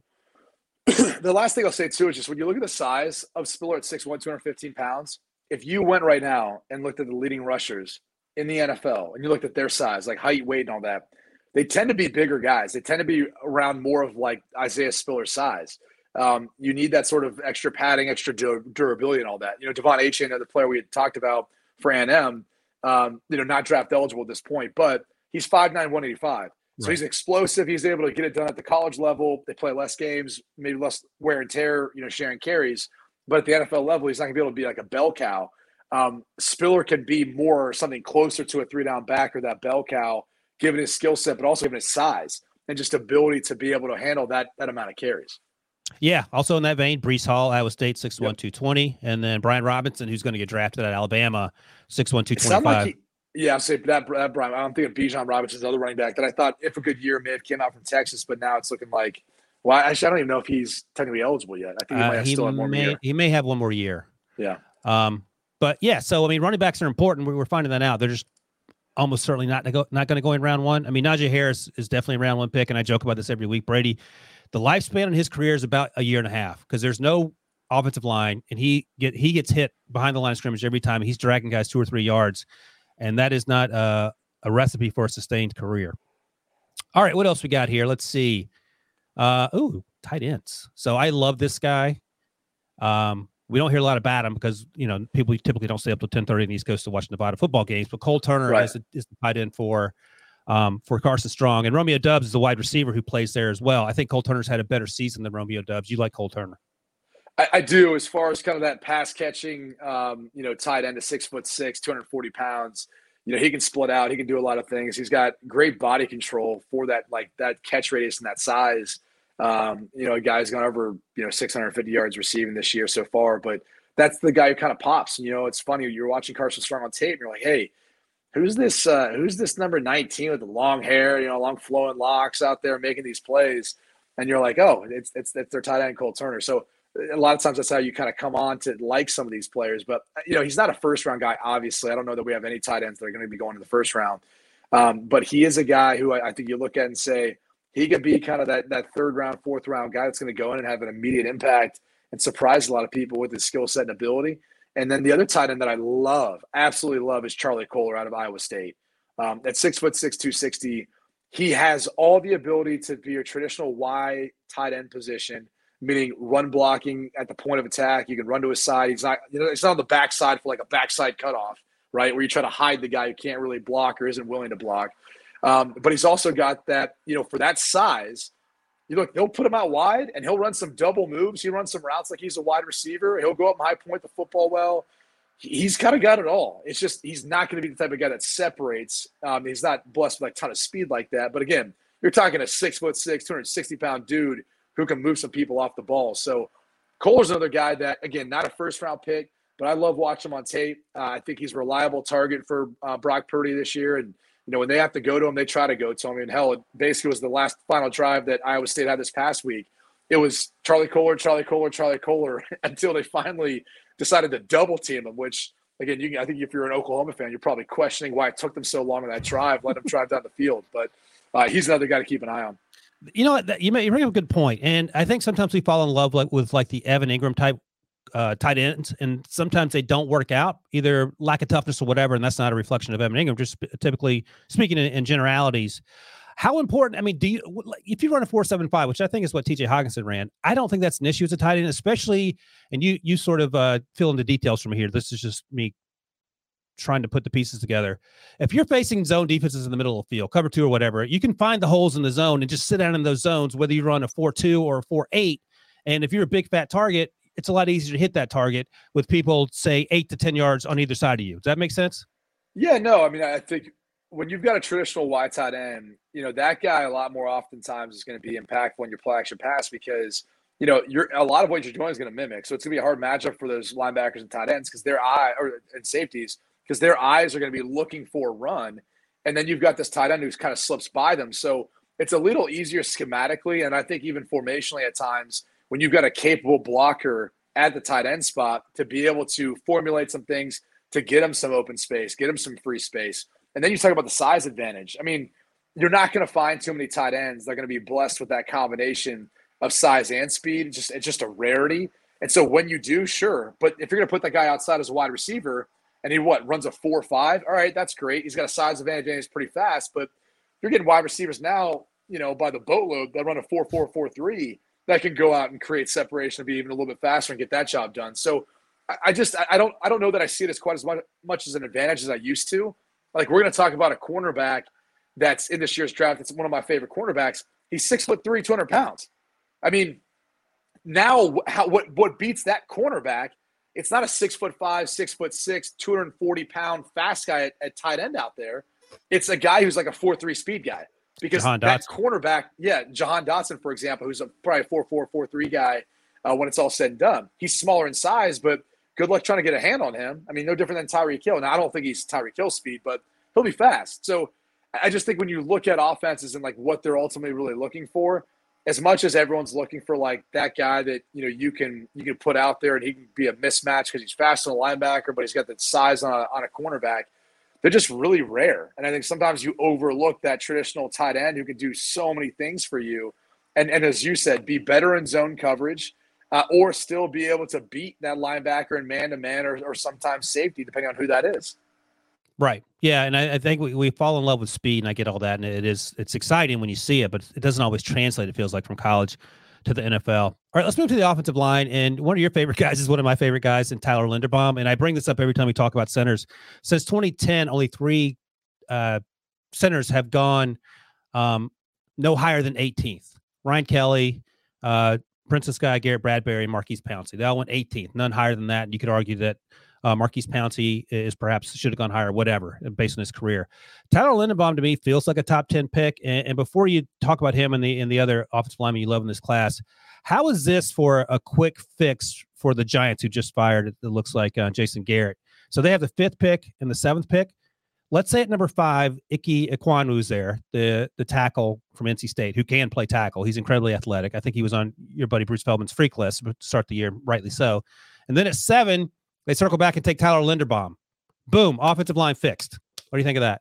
The last thing I'll say, too, is just when you look at the size of Spiller at six one, two hundred fifteen pounds, if you went right now and looked at the leading rushers in the N F L and you looked at their size, like height, weight, and all that, they tend to be bigger guys. They tend to be around more of like Isaiah Spiller's size. Um, you need that sort of extra padding, extra dur- durability and all that. You know, Devon Achane, the player we had talked about for A and M, um, you know, not draft eligible at this point, but he's five nine, one eighty-five. So right. He's explosive. He's able to get it done at the college level. They play less games, maybe less wear and tear, you know, sharing carries. But at the N F L level, he's not going to be able to be like a bell cow. Um, Spiller can be more something closer to a three-down back or that bell cow, given his skill set, but also given his size and just ability to be able to handle that that amount of carries. Yeah, also in that vein, Breece Hall, Iowa State, six one, two twenty. And then Brian Robinson, who's going to get drafted at Alabama, six one, two twenty-five. Yeah, I'll say that, that Brian. I'm thinking Bijan Robinson's the other running back that I thought, if a good year, may have came out from Texas, but now it's looking like, well, actually, I don't even know if he's technically eligible yet. I think he might have uh, he still have one may, more year. He may have one more year. Yeah. Um, but yeah, so I mean, running backs are important. We were finding that out. They're just almost certainly not go, not going to go in round one. I mean, Najee Harris is definitely a round one pick, and I joke about this every week. Brady, the lifespan in his career is about a year and a half because there's no offensive line, and he get he gets hit behind the line of scrimmage every time. He's dragging guys two or three yards. And that is not uh, a recipe for a sustained career. All right, what else we got here? Let's see. Uh, ooh, tight ends. So I love this guy. Um, we don't hear a lot about him because, you know, people typically don't stay up till ten thirty in the East Coast to watch Nevada football games. But Cole Turner right. is, a, is the tight end for um, for Carson Strong. And Romeo Doubs is the wide receiver who plays there as well. I think Cole Turner's had a better season than Romeo Doubs. You like Cole Turner? I, I do, as far as kind of that pass catching, um, you know, tight end to six foot six, two hundred forty pounds. You know, he can split out. He can do a lot of things. He's got great body control for that, like that catch radius and that size. Um, you know, a guy's gone over, you know, six hundred fifty yards receiving this year so far, but that's the guy who kind of pops. And, you know, it's funny. You're watching Carson Strong on tape and you're like, hey, who's this, uh, who's this number nineteen with the long hair, you know, long flowing locks out there making these plays? And you're like, oh, it's, it's, it's their tight end, Cole Turner. So a lot of times that's how you kind of come on to like some of these players. But, you know, he's not a first round guy, obviously. I don't know that we have any tight ends that are going to be going in the first round. Um, but he is a guy who I, I think you look at and say he could be kind of that, that third round, fourth round guy that's going to go in and have an immediate impact and surprise a lot of people with his skill set and ability. And then the other tight end that I love, absolutely love, is Charlie Kolar out of Iowa State. Um, at six foot six, two sixty, he has all the ability to be a traditional Y tight end position, meaning run blocking at the point of attack. You can run to his side. He's not, you know, it's not on the backside for like a backside cutoff, right, where you try to hide the guy who can't really block or isn't willing to block. Um, but he's also got that, you know, for that size, you look, he'll put him out wide and he'll run some double moves. He runs some routes like he's a wide receiver. He'll go up and high point the football well. He's kind of got it all. It's just he's not going to be the type of guy that separates. Um, he's not blessed with like a ton of speed like that. But again, you're talking a six foot six, two hundred sixty pound dude who can move some people off the ball. So Kolar's another guy that, again, not a first round pick, but I love watching him on tape. Uh, I think he's a reliable target for uh, Brock Purdy this year. And, you know, when they have to go to him, they try to go to him. And hell, it basically was the last final drive that Iowa State had this past week. It was Charlie Kolar, Charlie Kolar, Charlie Kolar until they finally decided to double team him, which, again, you, I think if you're an Oklahoma fan, you're probably questioning why it took them so long on that drive. Let him drive down the field. But uh, he's another guy to keep an eye on. You know what? You, may, you bring up a good point. And I think sometimes we fall in love like, with like the Evan Ingram type uh, tight ends, and sometimes they don't work out, either lack of toughness or whatever. And that's not a reflection of Evan Ingram, just typically speaking in, in generalities. How important, I mean, do you, if you run a four seven five, which I think is what T J Hockenson ran, I don't think that's an issue as a tight end, especially, and you you sort of uh, fill in the details from here. This is just me trying to put the pieces together. If you're facing zone defenses in the middle of the field, cover two or whatever, you can find the holes in the zone and just sit down in those zones, whether you run a four two or a four eight. And if you're a big fat target, it's a lot easier to hit that target with people, say, eight to ten yards on either side of you. Does that make sense? Yeah, no, I mean, I think when you've got a traditional wide tight end, you know, that guy a lot more oftentimes is going to be impactful in your play action pass because, you know, you're a lot of what you're doing is going to mimic. So it's going to be a hard matchup for those linebackers and tight ends because their eye or and safeties because their eyes are going to be looking for a run. And then you've got this tight end who's kind of slips by them. So it's a little easier schematically. And I think even formationally at times when you've got a capable blocker at the tight end spot to be able to formulate some things to get him some open space, get him some free space. And then you talk about the size advantage. I mean, you're not going to find too many tight ends that are going to be blessed with that combination of size and speed. It's just, it's just a rarity. And so when you do, sure. But if you're going to put that guy outside as a wide receiver and he, what, runs a four five, all right, that's great. He's got a size advantage and he's pretty fast. But you're getting wide receivers now, you know, by the boatload that run a four four, four three that can go out and create separation and be even a little bit faster and get that job done. So I, I just – I don't I don't know that I see it as quite as much, much as an advantage as I used to. Like, we're going to talk about a cornerback that's in this year's draft. It's one of my favorite cornerbacks. He's six foot three, two hundred pounds. I mean, now how, what what beats that cornerback? It's not a six foot five, six foot six, two hundred forty pound fast guy at, at tight end out there. It's a guy who's like a four three speed guy because Jahan that Dotson. cornerback, yeah, Jahan Dotson, for example, who's a probably a four four, four three guy uh, when it's all said and done. He's smaller in size, but good luck trying to get a hand on him. I mean, no different than Tyreek Hill. Now, I don't think he's Tyreek Hill speed, but he'll be fast. So I just think when you look at offenses and like what they're ultimately really looking for, as much as everyone's looking for like that guy that, you know, you can you can put out there and he can be a mismatch because he's fast on a linebacker, but he's got that size on a, on a cornerback, they're just really rare. And I think sometimes you overlook that traditional tight end who can do so many things for you. And, and as you said, be better in zone coverage, Uh, or still be able to beat that linebacker in man-to-man or, or sometimes safety, depending on who that is. Right. Yeah. And I, I think we, we fall in love with speed, and I get all that. And it is, it's exciting when you see it, but it doesn't always translate, it feels like, from college to the N F L. All right, let's move to the offensive line. And one of your favorite guys is one of my favorite guys in Tyler Linderbaum. And I bring this up every time we talk about centers. Since twenty ten, only three uh, centers have gone um, no higher than eighteenth. Ryan Kelly, uh, Princess Guy, Garrett Bradbury, and Marquise Pouncey. They all went eighteenth, none higher than that. And you could argue that uh, Marquise Pouncey is perhaps should have gone higher, whatever, based on his career. Tyler Linderbaum to me feels like a top ten pick. And, and before you talk about him and the and the other offensive linemen you love in this class, how is this for a quick fix for the Giants who just fired? It looks like uh, Jason Garrett. So they have the fifth pick and the seventh pick. let's say at number five, Ike Ekwuanu's there, the the tackle from N C State, who can play tackle. He's incredibly athletic. I think he was on your buddy Bruce Feldman's freak list to start the year, rightly so. And then at seven, they circle back and take Tyler Linderbaum. Boom, offensive line fixed. What do you think of that?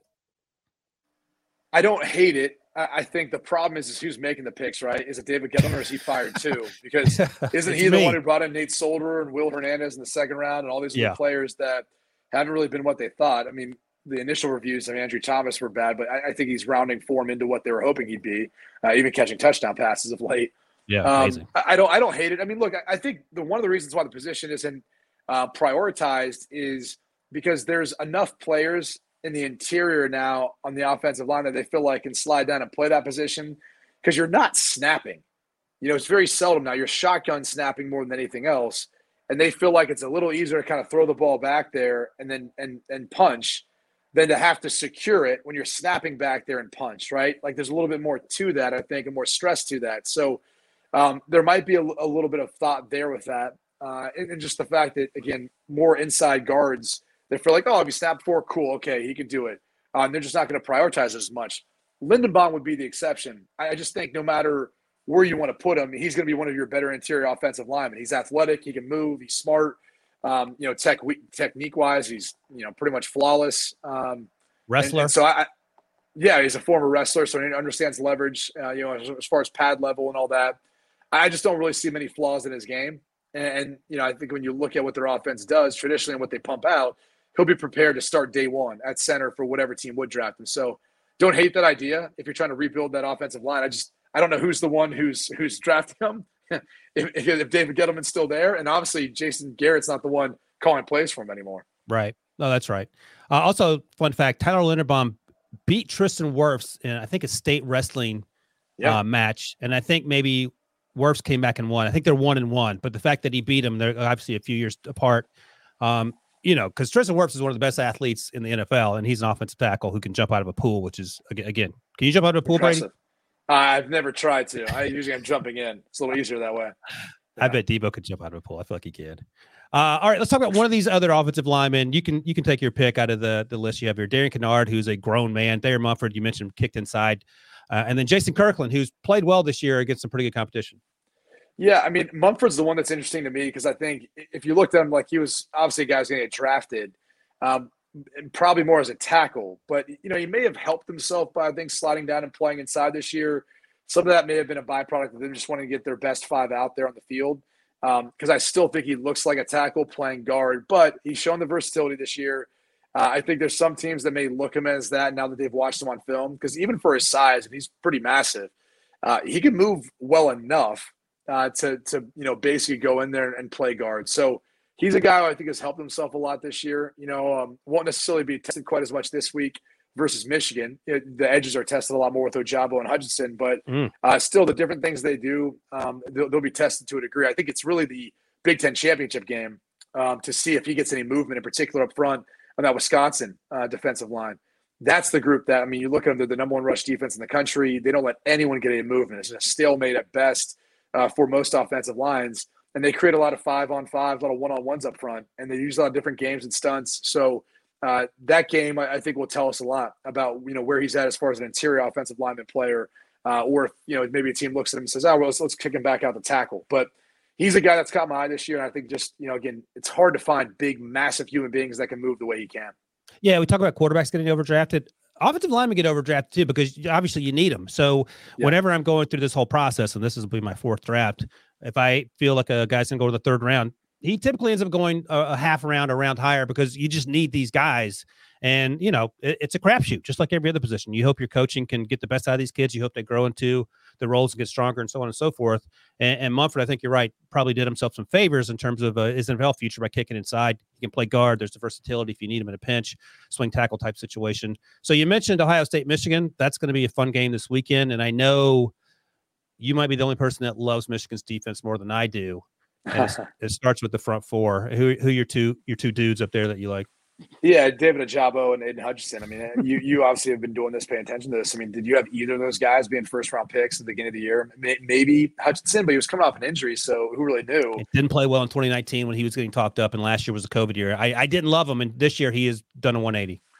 I don't hate it. I think the problem is, is who's making the picks, right? Is it David Gettleman or is he fired too? Because isn't he the me. one who brought in Nate Solder and Will Hernandez in the second round and all these Yeah. other players that haven't really been what they thought? I mean, the initial reviews of Andrew Thomas were bad, but I, I think he's rounding form into what they were hoping he'd be, uh, even catching touchdown passes of late. Yeah, Um, amazing. I, I don't. I don't hate it. I mean, look, I, I think the one of the reasons why the position isn't uh, prioritized is because there's enough players in the interior now on the offensive line that they feel like can slide down and play that position because you're not snapping. You know, it's very seldom now. You're shotgun snapping more than anything else, and they feel like it's a little easier to kind of throw the ball back there and then and and punch than to have to secure it when you're snapping back there and punch, right? Like there's a little bit more to that, I think, and more stress to that. So um, there might be a, a little bit of thought there with that. Uh, and, and just the fact that, again, more inside guards, they feel like, oh, if you snap four, cool, okay, he can do it. Uh, and they're just not going to prioritize it as much. Lindenbaum would be the exception. I, I just think no matter where you want to put him, he's going to be one of your better interior offensive linemen. He's athletic, he can move, he's smart. Um, you know, tech technique-wise, he's, you know, pretty much flawless. Um, Wrestler. and, and so, I, yeah, he's a former wrestler, so he understands leverage, uh, you know, as, as far as pad level and all that. I just don't really see many flaws in his game. And, and, you know, I think when you look at what their offense does traditionally and what they pump out, he'll be prepared to start day one at center for whatever team would draft him. So don't hate that idea if you're trying to rebuild that offensive line. I just I don't know who's the one who's who's drafting him. if, if David Gettleman's still there, and obviously Jason Garrett's not the one calling plays for him anymore. Right. No, that's right. Uh, also, fun fact, Tyler Linderbaum beat Tristan Wirfs in, I think, a state wrestling Yeah. uh, match. And I think maybe Wirfs came back and won. I think they're one and one. But the fact that he beat him, they're obviously a few years apart. Um, you know, because Tristan Wirfs is one of the best athletes in the N F L, and he's an offensive tackle who can jump out of a pool, which is, again, again can you jump out of a pool, Brady? Impressive. I've never tried to. I usually am jumping in. It's a little easier that way. I bet Debo could jump out of a pool. I feel like he can. Uh, all right, let's talk about one of these other offensive linemen. You can you can take your pick out of the, the list you have here. Darian Kennard, who's a grown man. Thayer Munford, you mentioned, kicked inside. Uh, and then Jason Kirkland, who's played well this year against some pretty good competition. Yeah, I mean, Munford's the one that's interesting to me because I think if you looked at him, like he was obviously a guy who's going to get drafted, um, and probably more as a tackle. But, you know, he may have helped himself by, I think, sliding down and playing inside this year. Some of that may have been a byproduct of them just wanting to get their best five out there on the field. Because um, I still think he looks like a tackle playing guard, but he's shown the versatility this year. Uh, I think there's some teams that may look him as that now that they've watched him on film, because even for his size, and he's pretty massive, uh, he can move well enough uh, to, to, you know, basically go in there and play guard. So he's a guy who I think has helped himself a lot this year. You know, um, won't necessarily be tested quite as much this week versus Michigan. It, the edges are tested a lot more with Ojabo and Hutchinson, but Mm. uh, still the different things they do, um, they'll, they'll be tested to a degree. I think it's really the Big Ten championship game um, to see if he gets any movement, in particular up front on that Wisconsin uh, defensive line. That's the group that, I mean, you look at them, they're the number one rush defense in the country. They don't let anyone get any movement. It's a stalemate at best uh, for most offensive lines. And they create a lot of five on five, a lot of one-on-ones up front, and they use a lot of different games and stunts. So uh, that game, I, I think, will tell us a lot about, you know, where he's at as far as an interior offensive lineman player, uh, or if, you know, maybe a team looks at him and says, oh, well, let's, let's kick him back out the tackle. But he's a guy that's caught my eye this year, and I think just, you know, again, it's hard to find big, massive human beings that can move the way he can. Yeah, we talk about quarterbacks getting overdrafted. Offensive linemen get overdrafted too, because obviously you need them. So Yeah. whenever I'm going through this whole process, and this will be my fourth draft, if I feel like a guy's going to go to the third round, he typically ends up going a, a half round, a round higher, because you just need these guys. And, you know, it, it's a crapshoot, just like every other position. You hope your coaching can get the best out of these kids. You hope they grow into the roles and get stronger and so on and so forth. And, and Munford, I think you're right, probably did himself some favors in terms of uh, his N F L future by kicking inside. He can play guard. There's the versatility if you need him in a pinch, swing tackle type situation. So you mentioned Ohio State, Michigan. That's going to be a fun game this weekend. And I know you might be the only person that loves Michigan's defense more than I do. And it starts with the front four. Who who your two your two dudes up there that you like? Yeah, David Ojabo and Aiden Hutchinson. I mean, you you obviously have been doing this, paying attention to this. I mean, did you have either of those guys being first round picks at the beginning of the year? Maybe Hutchinson, but he was coming off an injury, so who really knew? He didn't play well in twenty nineteen when he was getting talked up, and last year was a COVID year. I, I didn't love him, and this year he has done a one eighty.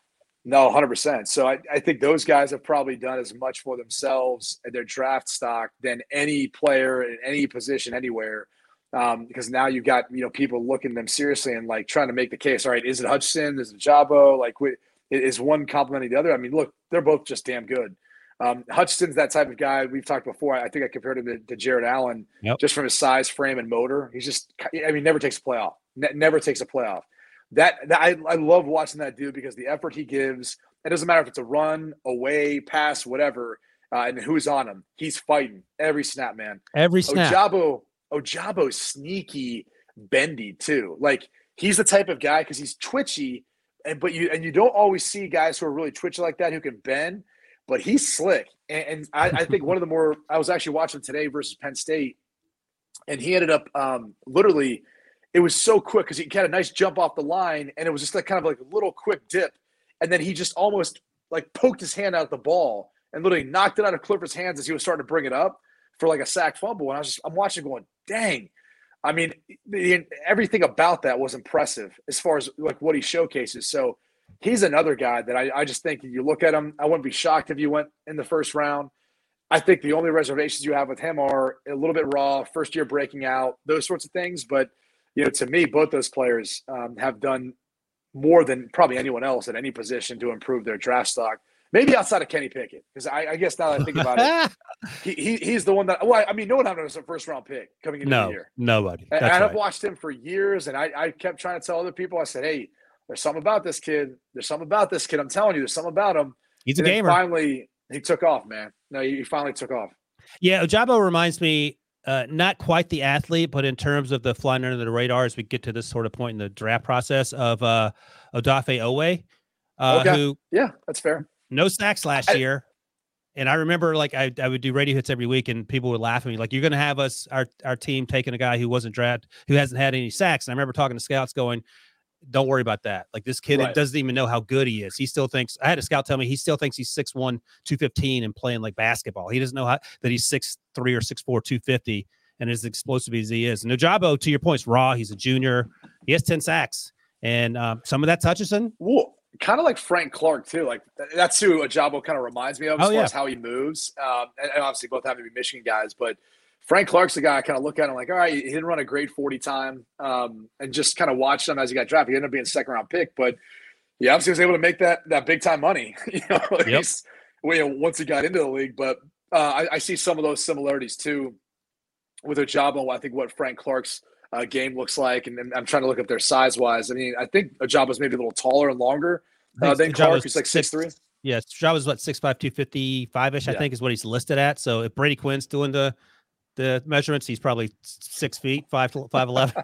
No, one hundred percent. So I, I think those guys have probably done as much for themselves and their draft stock than any player in any position anywhere. Um, because now you've got, you know, people looking at them seriously and like trying to make the case. All right, is it Hutchinson? Is it Jabo? Like, is one complimenting the other? I mean, look, they're both just damn good. Um, Hutchinson's that type of guy. We've talked before. I think I compared him to, to Jared Allen yep. just from his size, frame, and motor. He's just, I mean, never takes a playoff. Ne- never takes a playoff. That, that I, I love watching that dude because the effort he gives, it doesn't matter if it's a run, away, pass, whatever, uh, and who's on him. He's fighting every snap, man. Every snap. Ojabo, Ojabo's sneaky, bendy too. Like he's the type of guy because he's twitchy, and but you and you don't always see guys who are really twitchy like that who can bend. But he's slick, and, and I, I think one of the more I was actually watching today versus Penn State, and he ended up um, literally. It was so quick because he had a nice jump off the line, and it was just like kind of like a little quick dip, and then he just almost like poked his hand out at the ball and literally knocked it out of Clifford's hands as he was starting to bring it up for like a sack fumble. And I was just I'm watching, going, dang. I mean, the, everything about that was impressive as far as like what he showcases. So he's another guy that I, I just think if you look at him, I wouldn't be shocked if you went in the first round. I think the only reservations you have with him are a little bit raw, first year breaking out, those sorts of things, but. You know, to me, both those players um, have done more than probably anyone else at any position to improve their draft stock. Maybe outside of Kenny Pickett, because I, I guess now that I think about it, he, he he's the one that. Well, I mean, no one had him as a first round pick coming into no, the year. Nobody. And, That's and I've right. watched him for years, and I, I kept trying to tell other people. I said, "Hey, there's something about this kid. There's something about this kid. I'm telling you, there's something about him." He's a and gamer. Finally, he took off, man. No, he finally took off. Yeah, Ojabo reminds me. Uh, not quite the athlete, but in terms of the flying under the radar as we get to this sort of point in the draft process of uh, Odafe Owe, uh, okay. who yeah, that's fair. No sacks last I, year, and I remember like I, I would do radio hits every week, and people would laugh at me like, "You're going to have us our our team taking a guy who wasn't drafted, who hasn't had any sacks." And I remember talking to scouts going, "Don't worry about that. Like this kid right. doesn't even know how good he is. He still thinks." I had a scout tell me he still thinks he's six one, two fifteen and playing like basketball. He doesn't know how that he's six three or six four, two fifty. And as explosive as he is. And Ojabo, to your point, is raw. He's a junior. He has ten sacks. And um, some of that's Hutchinson. Well, kind of like Frank Clark, too. Like that's who Ojabo kind of reminds me of as oh, far yeah. as how he moves. Um, and, and obviously both happen to be Michigan guys. But Frank Clark's the guy I kind of look at him like, all right, he didn't run a great forty time. Um, and just kind of watched him as he got drafted. He ended up being a second-round pick. But, yeah, obviously he was able to make that that big-time money, you know, at yep. least you know, once he got into the league. But uh, I, I see some of those similarities, too, with Ojabo, I think what Frank Clark's uh, game looks like, and, and I'm trying to look up their size wise. I mean, I think Ojabo's maybe a little taller and longer uh, than Clark, who's like six three. Yeah, Ojabo's what six five, two fifty-five ish. Yeah. I think is what he's listed at. So if Brady Quinn's doing the the measurements, he's probably six feet, five five eleven.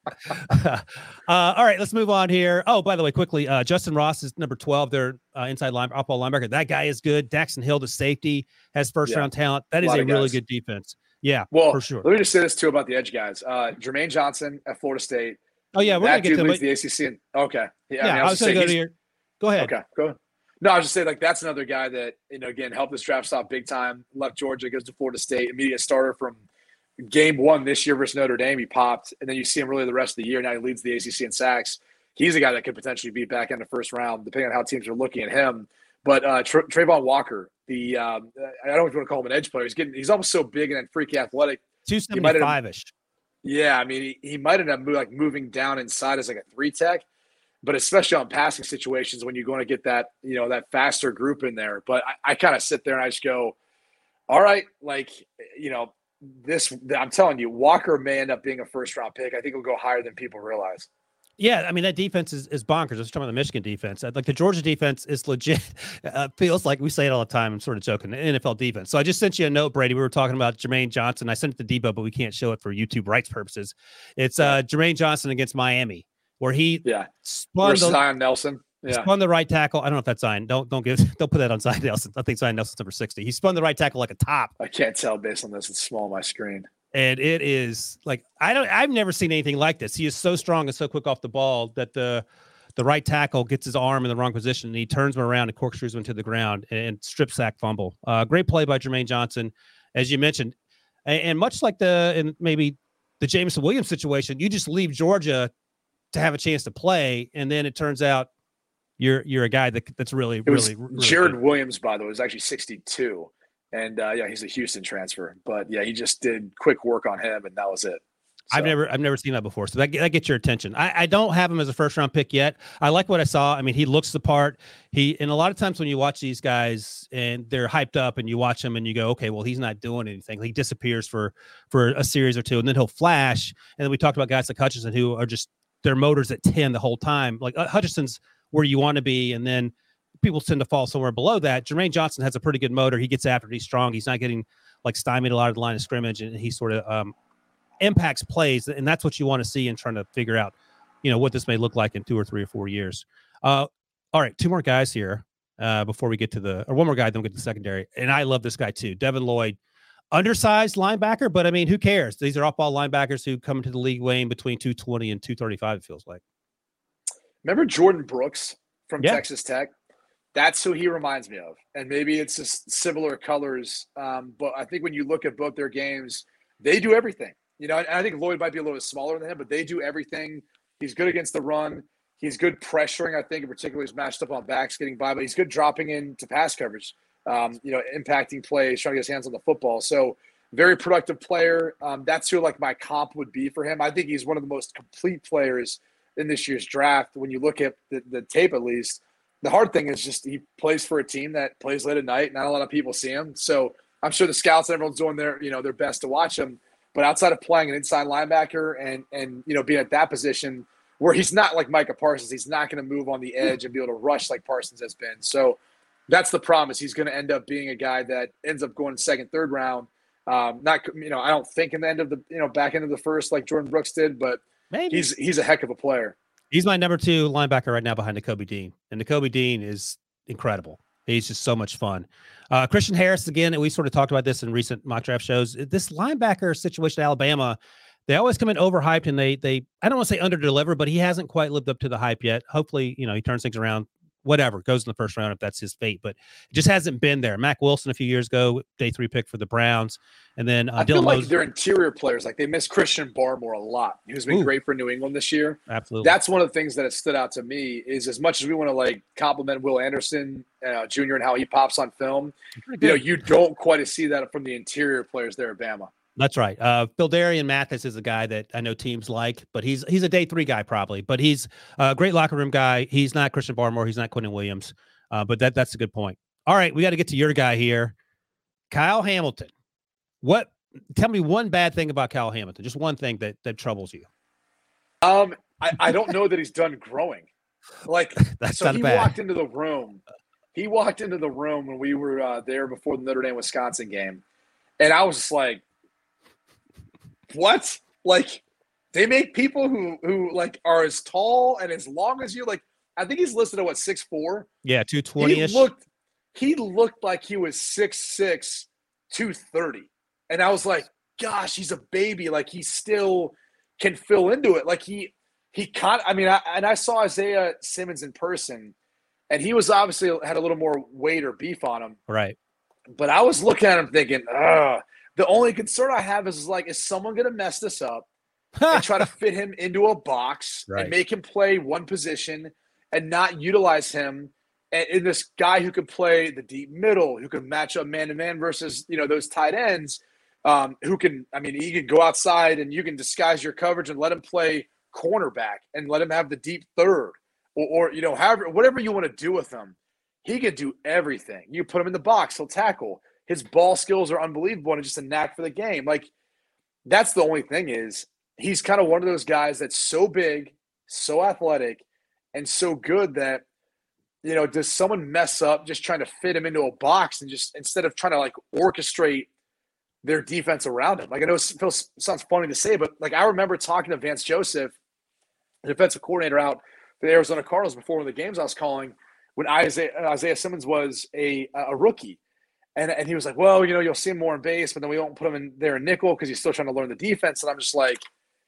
uh, all right, let's move on here. Oh, by the way, quickly, uh, Justin Ross is number twelve. Their uh, inside line, off-ball linebacker. That guy is good. Daxton Hill, the safety, has first yeah. round talent. That is a, a really good defense. Yeah, well, for sure. Let me just say this too about the edge guys. Uh, Jermaine Johnson at Florida State. Oh yeah, we're that gonna get dude to leads but... the A C C. And, okay, yeah, yeah. I, mean, I was, was gonna say go to your. Go ahead. Okay, go ahead. No, I was just saying like that's another guy that you know again helped this draft stop big time. Left Georgia, goes to Florida State, immediate starter from game one this year versus Notre Dame. He popped, and then you see him really the rest of the year. Now he leads the A C C in sacks. He's a guy that could potentially be back in the first round, depending on how teams are looking at him. But uh, Tra- Trayvon Walker, the um, I don't even want to call him an edge player. He's getting he's almost so big and freaky athletic. two seventy-five ish. Yeah, I mean, he, he might end up move, like moving down inside as like a three tech, but especially on passing situations when you're going to get that, you know, that faster group in there. But I, I kind of sit there and I just go, all right, like, you know, this, I'm telling you, Walker may end up being a first round pick. I think he'll go higher than people realize. Yeah, I mean, that defense is, is bonkers. I was talking about the Michigan defense. Like the Georgia defense is legit. Uh, feels like we say it all the time. I'm sort of joking. The N F L defense. So I just sent you a note, Brady. We were talking about Jermaine Johnson. I sent it to Debo, but we can't show it for YouTube rights purposes. It's uh, Jermaine Johnson against Miami, where he yeah spun Versus the, Zion Nelson. Yeah. spun the right tackle. I don't know if that's Zion. Don't don't give don't put that on Zion Nelson. I think Zion Nelson's number sixty. He spun the right tackle like a top. I can't tell based on this. It's small on my screen. And it is like I don't I've never seen anything like this. He is so strong and so quick off the ball that the the right tackle gets his arm in the wrong position and he turns him around and corkscrews him to the ground and strip sack fumble. Uh, great play by Jermaine Johnson, as you mentioned. And, and much like the and maybe the Jameson Williams situation, you just leave Georgia to have a chance to play, and then it turns out you're you're a guy that that's really it was really, really Jared good. Williams, by the way, was actually sixty-two, and uh, yeah, he's a Houston transfer. But yeah, he just did quick work on him, and that was it. So. I've never I've never seen that before, so that that gets your attention. I, I don't have him as a first round pick yet. I like what I saw. I mean, he looks the part. He and a lot of times when you watch these guys and they're hyped up, and you watch him and you go, okay, well, he's not doing anything. He disappears for for a series or two, and then he'll flash. And then we talked about guys like Hutchinson who are just their motors at ten the whole time. Like uh, Hutchinson's where you want to be, and then people tend to fall somewhere below that. Jermaine Johnson has a pretty good motor. He gets after it. He's strong. He's not getting like stymied a lot of the line of scrimmage, and he sort of um, impacts plays, and that's what you want to see in trying to figure out, you know, what this may look like in two or three or four years. Uh, all right, two more guys here uh, before we get to the, or one more guy, then we'll get to the secondary. And I love this guy too, Devin Lloyd, undersized linebacker, but I mean, who cares? These are off-ball linebackers who come into the league weighing between two twenty and two thirty-five. It feels like. Remember Jordan Brooks from yeah. Texas Tech? That's who he reminds me of, and maybe it's just similar colors. Um, but I think when you look at both their games, they do everything. You know, and I think Lloyd might be a little bit smaller than him, but they do everything. He's good against the run. He's good pressuring, I think, in particular. He's matched up on backs, getting by, but he's good dropping into pass coverage, um, you know, impacting plays, trying to get his hands on the football. So very productive player. Um, that's who, like, my comp would be for him. I think he's one of the most complete players in this year's draft. When you look at the, the tape, at least, the hard thing is just he plays for a team that plays late at night. Not a lot of people see him. So I'm sure the scouts and everyone's doing their, you know, their best to watch him. But outside of playing an inside linebacker and, and you know, being at that position where he's not like Micah Parsons, he's not going to move on the edge and be able to rush like Parsons has been. So that's the promise. He's going to end up being a guy that ends up going second, third round. Um, not, you know, I don't think in the end of the, you know, back end of the first like Jordan Brooks did, but Maybe. he's he's a heck of a player. He's my number two linebacker right now behind Nakobe Dean. And Nakobe Dean is incredible. He's just so much fun. Uh, Christian Harris, again, we sort of talked about this in recent mock draft shows. This linebacker situation at Alabama, they always come in overhyped, and they, they I don't want to say underdeliver, but he hasn't quite lived up to the hype yet. Hopefully, you know, he turns things around, whatever, goes in the first round if that's his fate, but it just hasn't been there. Mac Wilson a few years ago, day three pick for the Browns. And then uh, I feel Dylan like Moses. their interior players, like they miss Christian Barmore a lot, who's been Ooh. great for New England this year. Absolutely. That's one of the things that has stood out to me is as much as we want to like compliment Will Anderson uh, Junior and how he pops on film, you know, you don't quite see that from the interior players there at Bama. That's right. Uh, Phildarian Mathis is a guy that I know teams like, but he's he's a day three guy probably. But he's a great locker room guy. He's not Christian Barmore. He's not Quentin Williams. Uh, but that that's a good point. All right, we got to get to your guy here, Kyle Hamilton. What? Tell me one bad thing about Kyle Hamilton. Just one thing that that troubles you. Um, I, I don't know that he's done growing. Like that's so, not he bad. walked into the room. He walked into the room when we were uh, there before the Notre Dame Wisconsin game, and I was just like, what? Like, they make people who who like are as tall and as long as you. Like, I think he's listed at what, six four? Yeah, two twenty ish. He looked he looked like he was six six, two thirty, and I was like, gosh, he's a baby. Like, he still can fill into it. Like he he caught. I mean, I, and I saw Isaiah Simmons in person, and he was obviously had a little more weight or beef on him. Right. But I was looking at him thinking, ah. The only concern I have is like, is someone going to mess this up and try to fit him into a box right. and make him play one position and not utilize him and in this guy who could play the deep middle, who can match up man to man versus, you know, those tight ends, um, who can, I mean, he can go outside and you can disguise your coverage and let him play cornerback and let him have the deep third or, or you know, however, whatever you want to do with him. He can do everything. You put him in the box, he'll tackle. His ball skills are unbelievable and just a knack for the game. Like, that's the only thing is he's kind of one of those guys that's so big, so athletic, and so good that, you know, does someone mess up just trying to fit him into a box and just instead of trying to, like, orchestrate their defense around him? Like, I know it feels, sounds funny to say, but, like, I remember talking to Vance Joseph, the defensive coordinator out for the Arizona Cardinals before one of the games I was calling when Isaiah, Isaiah Simmons was a, a rookie. And and he was like, well, you know, you'll see him more in base, but then we won't put him in there in nickel because he's still trying to learn the defense. And I'm just like,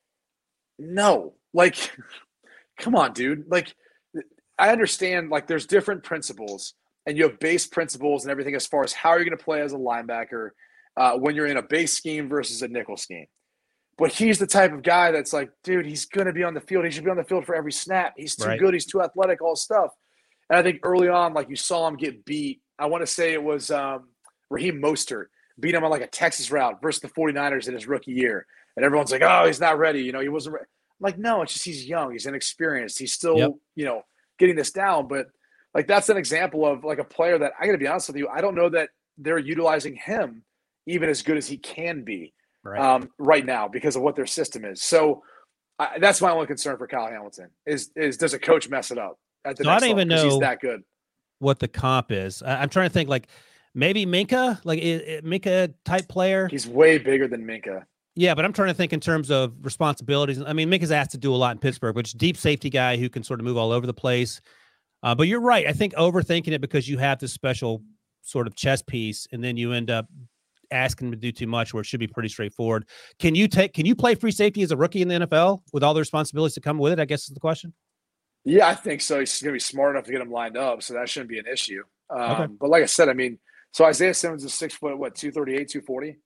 no, like, come on, dude. Like, I understand, like, there's different principles, and you have base principles and everything as far as how you're going to play as a linebacker uh, when you're in a base scheme versus a nickel scheme. But he's the type of guy that's like, dude, he's going to be on the field. He should be on the field for every snap. He's too right. good. He's too athletic, all this stuff. And I think early on, like you saw him get beat. I want to say it was um, Raheem Mostert beat him on like a Texas route versus the 49ers in his rookie year. And everyone's like, oh, he's not ready. You know, he wasn't ready. I'm like, no, it's just he's young. He's inexperienced. He's still, yep. you know, getting this down. But like that's an example of like a player that I got to be honest with you, I don't know that they're utilizing him even as good as he can be right, um, right now because of what their system is. So I, that's my only concern for Kyle Hamilton is is does a coach mess it up at the so next I don't even know he's that good. What the comp is. I, I'm trying to think like maybe Minka, like it, it, Minka type player. He's way bigger than Minka. Yeah, but I'm trying to think in terms of responsibilities. I mean, Minka's asked to do a lot in Pittsburgh, which deep safety guy who can sort of move all over the place. Uh, but you're right. I think overthinking it because you have this special sort of chess piece, and then you end up asking him to do too much where it should be pretty straightforward. Can you take? Can you play free safety as a rookie in the N F L with all the responsibilities that come with it? I guess is the question. Yeah, I think so. He's going to be smart enough to get him lined up, so that shouldn't be an issue. Um, okay. But like I said, I mean, so Isaiah Simmons is six foot, what, two thirty-eight, two forty?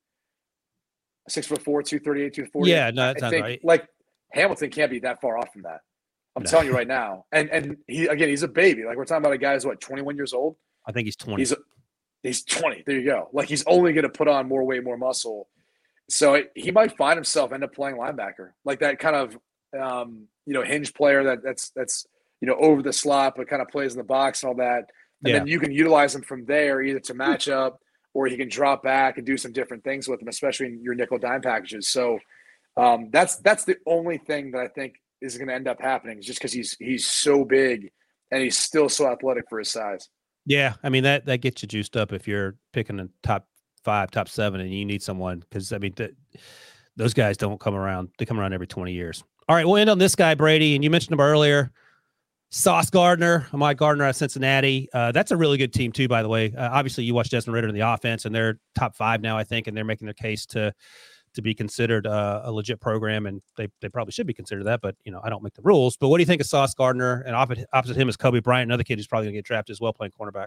Six foot four, two thirty-eight, two forty. Yeah, no, that's I think, right. Like Hamilton can't be that far off from that. I'm no. telling you right now. And and he again, he's a baby. Like we're talking about a guy who's what, twenty-one years old. I think he's twenty. He's he's twenty. There you go. Like he's only going to put on more weight, more muscle. So it, he might find himself end up playing linebacker, like that kind of um, you know hinge player that that's that's you know over the slot but kind of plays in the box and all that. And yeah. then you can utilize him from there either to match up. Or he can drop back and do some different things with him, especially in your nickel dime packages. So um, that's that's the only thing that I think is going to end up happening, is just because he's he's so big and he's still so athletic for his size. Yeah, I mean that that gets you juiced up if you're picking a top five, top seven, and you need someone because I mean th- those guys don't come around; they come around every twenty years. All right, we'll end on this guy, Brady, and you mentioned him earlier. Sauce Gardner, Ahmad Gardner out of Cincinnati. Uh, that's a really good team too, by the way. Uh, obviously, you watch Desmond Ridder in the offense, and they're top five now, I think, and they're making their case to to be considered uh, a legit program, and they they probably should be considered that. But you know, I don't make the rules. But what do you think of Sauce Gardner? And opposite, opposite him is Kobe Bryant, another kid who's probably going to get drafted as well, playing cornerback.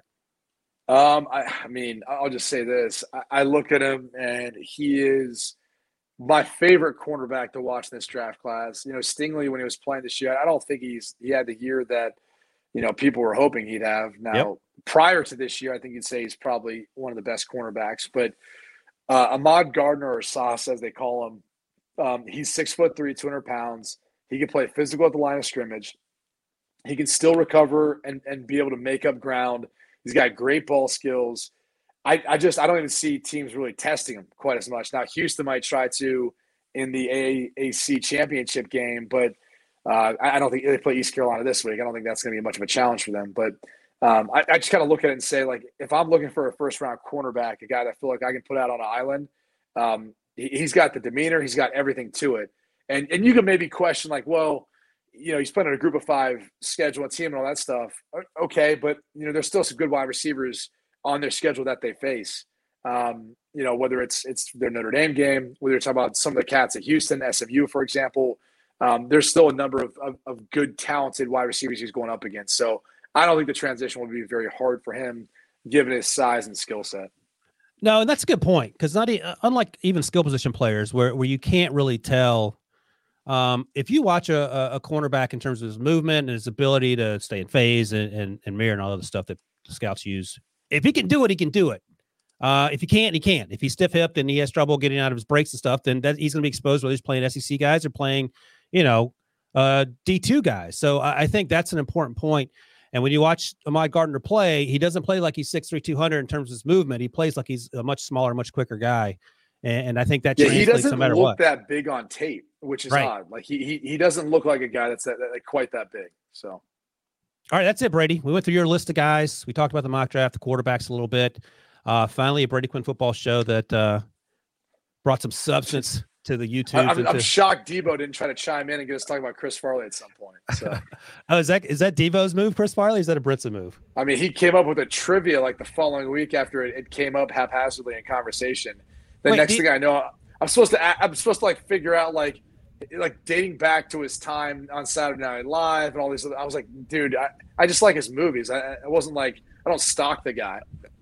Um, I, I mean, I'll just say this: I, I look at him, and he is my favorite cornerback to watch in this draft class. You know, Stingley, when he was playing this year, I don't think he's he had the year that, you know, people were hoping he'd have. Now, yep. prior to this year, I think you'd say he's probably one of the best cornerbacks. But uh, Ahmad Gardner, or Sauce, as they call him, um, he's six foot three, two hundred pounds. He can play physical at the line of scrimmage. He can still recover and, and be able to make up ground. He's got great ball skills. I, I just I don't even see teams really testing him quite as much. Now, Houston might try to in the A A C championship game, but uh, I, I don't think they play East Carolina this week. I don't think that's going to be much of a challenge for them. But um, I, I just kind of look at it and say, like, if I'm looking for a first-round cornerback, a guy that I feel like I can put out on an island, um, he, he's got the demeanor. He's got everything to it. And and you can maybe question, like, well, you know, he's playing on a group of five schedule, a team and all that stuff. Okay, but, you know, there's still some good wide receivers on their schedule that they face. Um, you know, whether it's it's their Notre Dame game, whether you're talking about some of the cats at Houston, S M U, for example, um, there's still a number of, of, of good, talented wide receivers he's going up against. So I don't think the transition will be very hard for him, given his size and skill set. No, and that's a good point, because not unlike even skill position players, where where you can't really tell. Um, if you watch a, a cornerback in terms of his movement and his ability to stay in phase and, and, and mirror and all of the stuff that scouts use, if he can do it, he can do it. Uh, if he can't, he can't. If he's stiff-hipped and he has trouble getting out of his breaks and stuff, then that he's going to be exposed whether he's playing S E C guys or playing, you know, uh, D two guys. So I, I think that's an important point. And when you watch Ahmad Gardner play, he doesn't play like he's six three, two hundred in terms of his movement. He plays like he's a much smaller, much quicker guy. And, and I think that yeah, he doesn't no matter look what. that big on tape, which is right. odd. Like he, he he doesn't look like a guy that's that, that, quite that big. So. All right, that's it, Brady. We went through your list of guys. We talked about the mock draft, the quarterbacks a little bit. Uh, finally, a Brady Quinn football show that uh, brought some substance to the YouTube. I'm, I'm shocked Debo didn't try to chime in and get us talking about Chris Farley at some point. So. oh, is that is that Debo's move, Chris Farley? Or is that a Britza move? I mean, he came up with a trivia like the following week after it, it came up haphazardly in conversation. The Wait, next D- thing I know, I'm supposed to I'm supposed to like figure out like like dating back to his time on Saturday Night Live and all these other, I was like, dude, I, I just like his movies. I, I wasn't like I don't stalk the guy.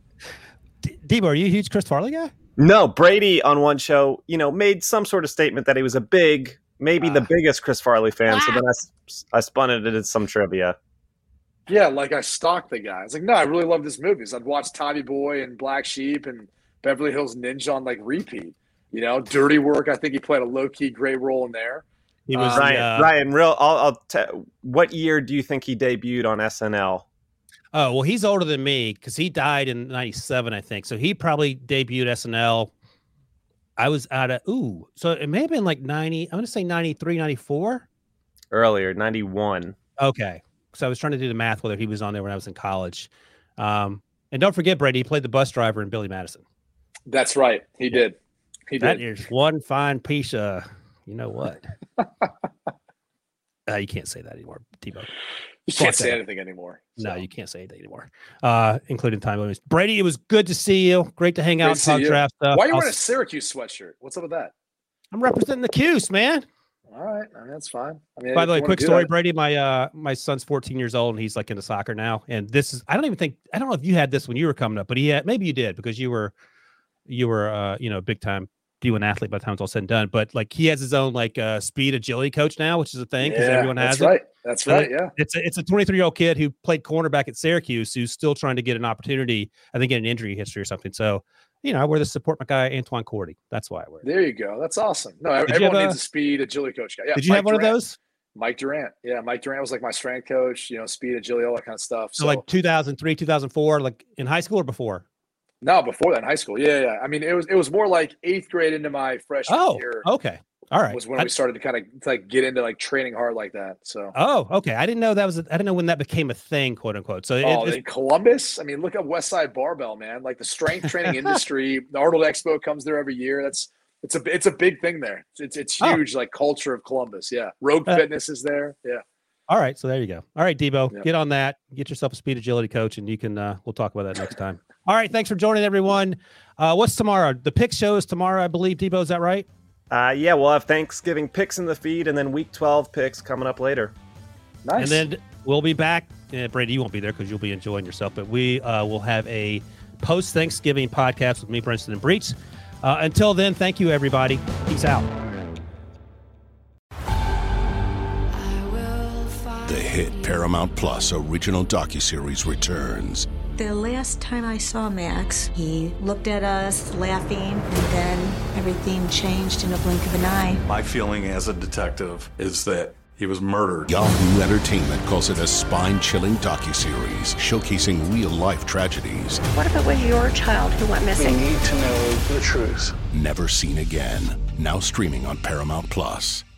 D- Debo, are you a huge Chris Farley guy? No, Brady on one show, you know, made some sort of statement that he was a big, maybe uh, the biggest Chris Farley fan. Ah. So then I, I spun it into some trivia. Yeah, like I stalked the guy. I was like, no, I really love this movie. So I'd watch Tommy Boy and Black Sheep and Beverly Hills Ninja on like repeat. You know, Dirty Work. I think he played a low key great role in there. He was Um, Ryan. uh, Ryan, real. I'll. I'll te- what year do you think he debuted on S N L? Oh, well, he's older than me because he died in ninety-seven, I think. So he probably debuted S N L. I was out of, ooh, so it may have been like ninety, I'm going to say ninety-three, ninety-four. Earlier, ninety-one. Okay. So I was trying to do the math whether he was on there when I was in college. Um, and don't forget, Brady, he played the bus driver in Billy Madison. That's right. He did. He That did. is one fine piece of, you know what? uh, you can't say that anymore, Tebow. You can't Fuck say that. anything anymore. No, so. you can't say anything anymore, uh, including time limits. Brady, it was good to see you. Great to hang Great out to and see talk you. draft stuff. Why are you I'll wearing a s- Syracuse sweatshirt? What's up with that? I'm representing the Cuse, man. All right. I mean, that's fine. I mean, By if the way, you wanna quick do story, that- Brady. My uh, my son's fourteen years old, and he's like into soccer now. And this is, I don't even think, I don't know if you had this when you were coming up, but he had, maybe you did because you were, you were, uh, you know, big time D one athlete by the time it's all said and done. But like he has his own like uh, speed agility coach now, which is a thing because Yeah, everyone has that's it. right. That's So right. Yeah. It's a, it's a twenty-three year old kid who played cornerback at Syracuse who's still trying to get an opportunity. I think get an injury history or something. So, you know, I wear the support my guy Antoine Cordy. That's why I wear it. There you go. That's awesome. No, Did you everyone have needs a- a speed agility coach guy. Yeah. Did you Mike have one Durant. of those? Mike Durant. Yeah. Mike Durant was like my strength coach, you know, speed, agility, all that kind of stuff. So, like two thousand three, two thousand four, like in high school or before? No, before that in high school. Yeah, yeah. I mean, it was it was more like eighth grade into my freshman Oh, year okay. All right. was when I- we started to kind of like get into like training hard like that. So Oh, okay. I didn't know that was. A, I didn't know when that became a thing, quote unquote. So, it, oh, it's, in Columbus, I mean, look at West Side Barbell, man. Like the strength training industry, the Arnold Expo comes there every year. That's it's a it's a big thing there. It's it's Oh. huge, like culture of Columbus. Yeah, Rogue Uh, Fitness is there. Yeah, all right. So there you go. All right, Debo, Yep. get on that. Get yourself a speed agility coach, and you can. Uh, we'll talk about that next time. All right. Thanks for joining, everyone. Uh, what's tomorrow? The pick show is tomorrow, I believe. Debo, is that right? Uh, yeah, we'll have Thanksgiving picks in the feed, and then Week twelve picks coming up later. nice. And then we'll be back. Uh, Brady, you won't be there because you'll be enjoying yourself. But we uh, will have a post Thanksgiving podcast with me, Brinson, and Breach. Uh, until then, thank you, everybody. Peace out. The hit Paramount Plus original docuseries returns. The last time I saw Max, he looked at us laughing, and then everything changed in a blink of an eye. My feeling as a detective is that he was murdered. Yahoo Entertainment calls it a spine-chilling docuseries showcasing real-life tragedies What if it was your child who went missing? We need to know the truth. never seen again. Now streaming on Paramount Plus.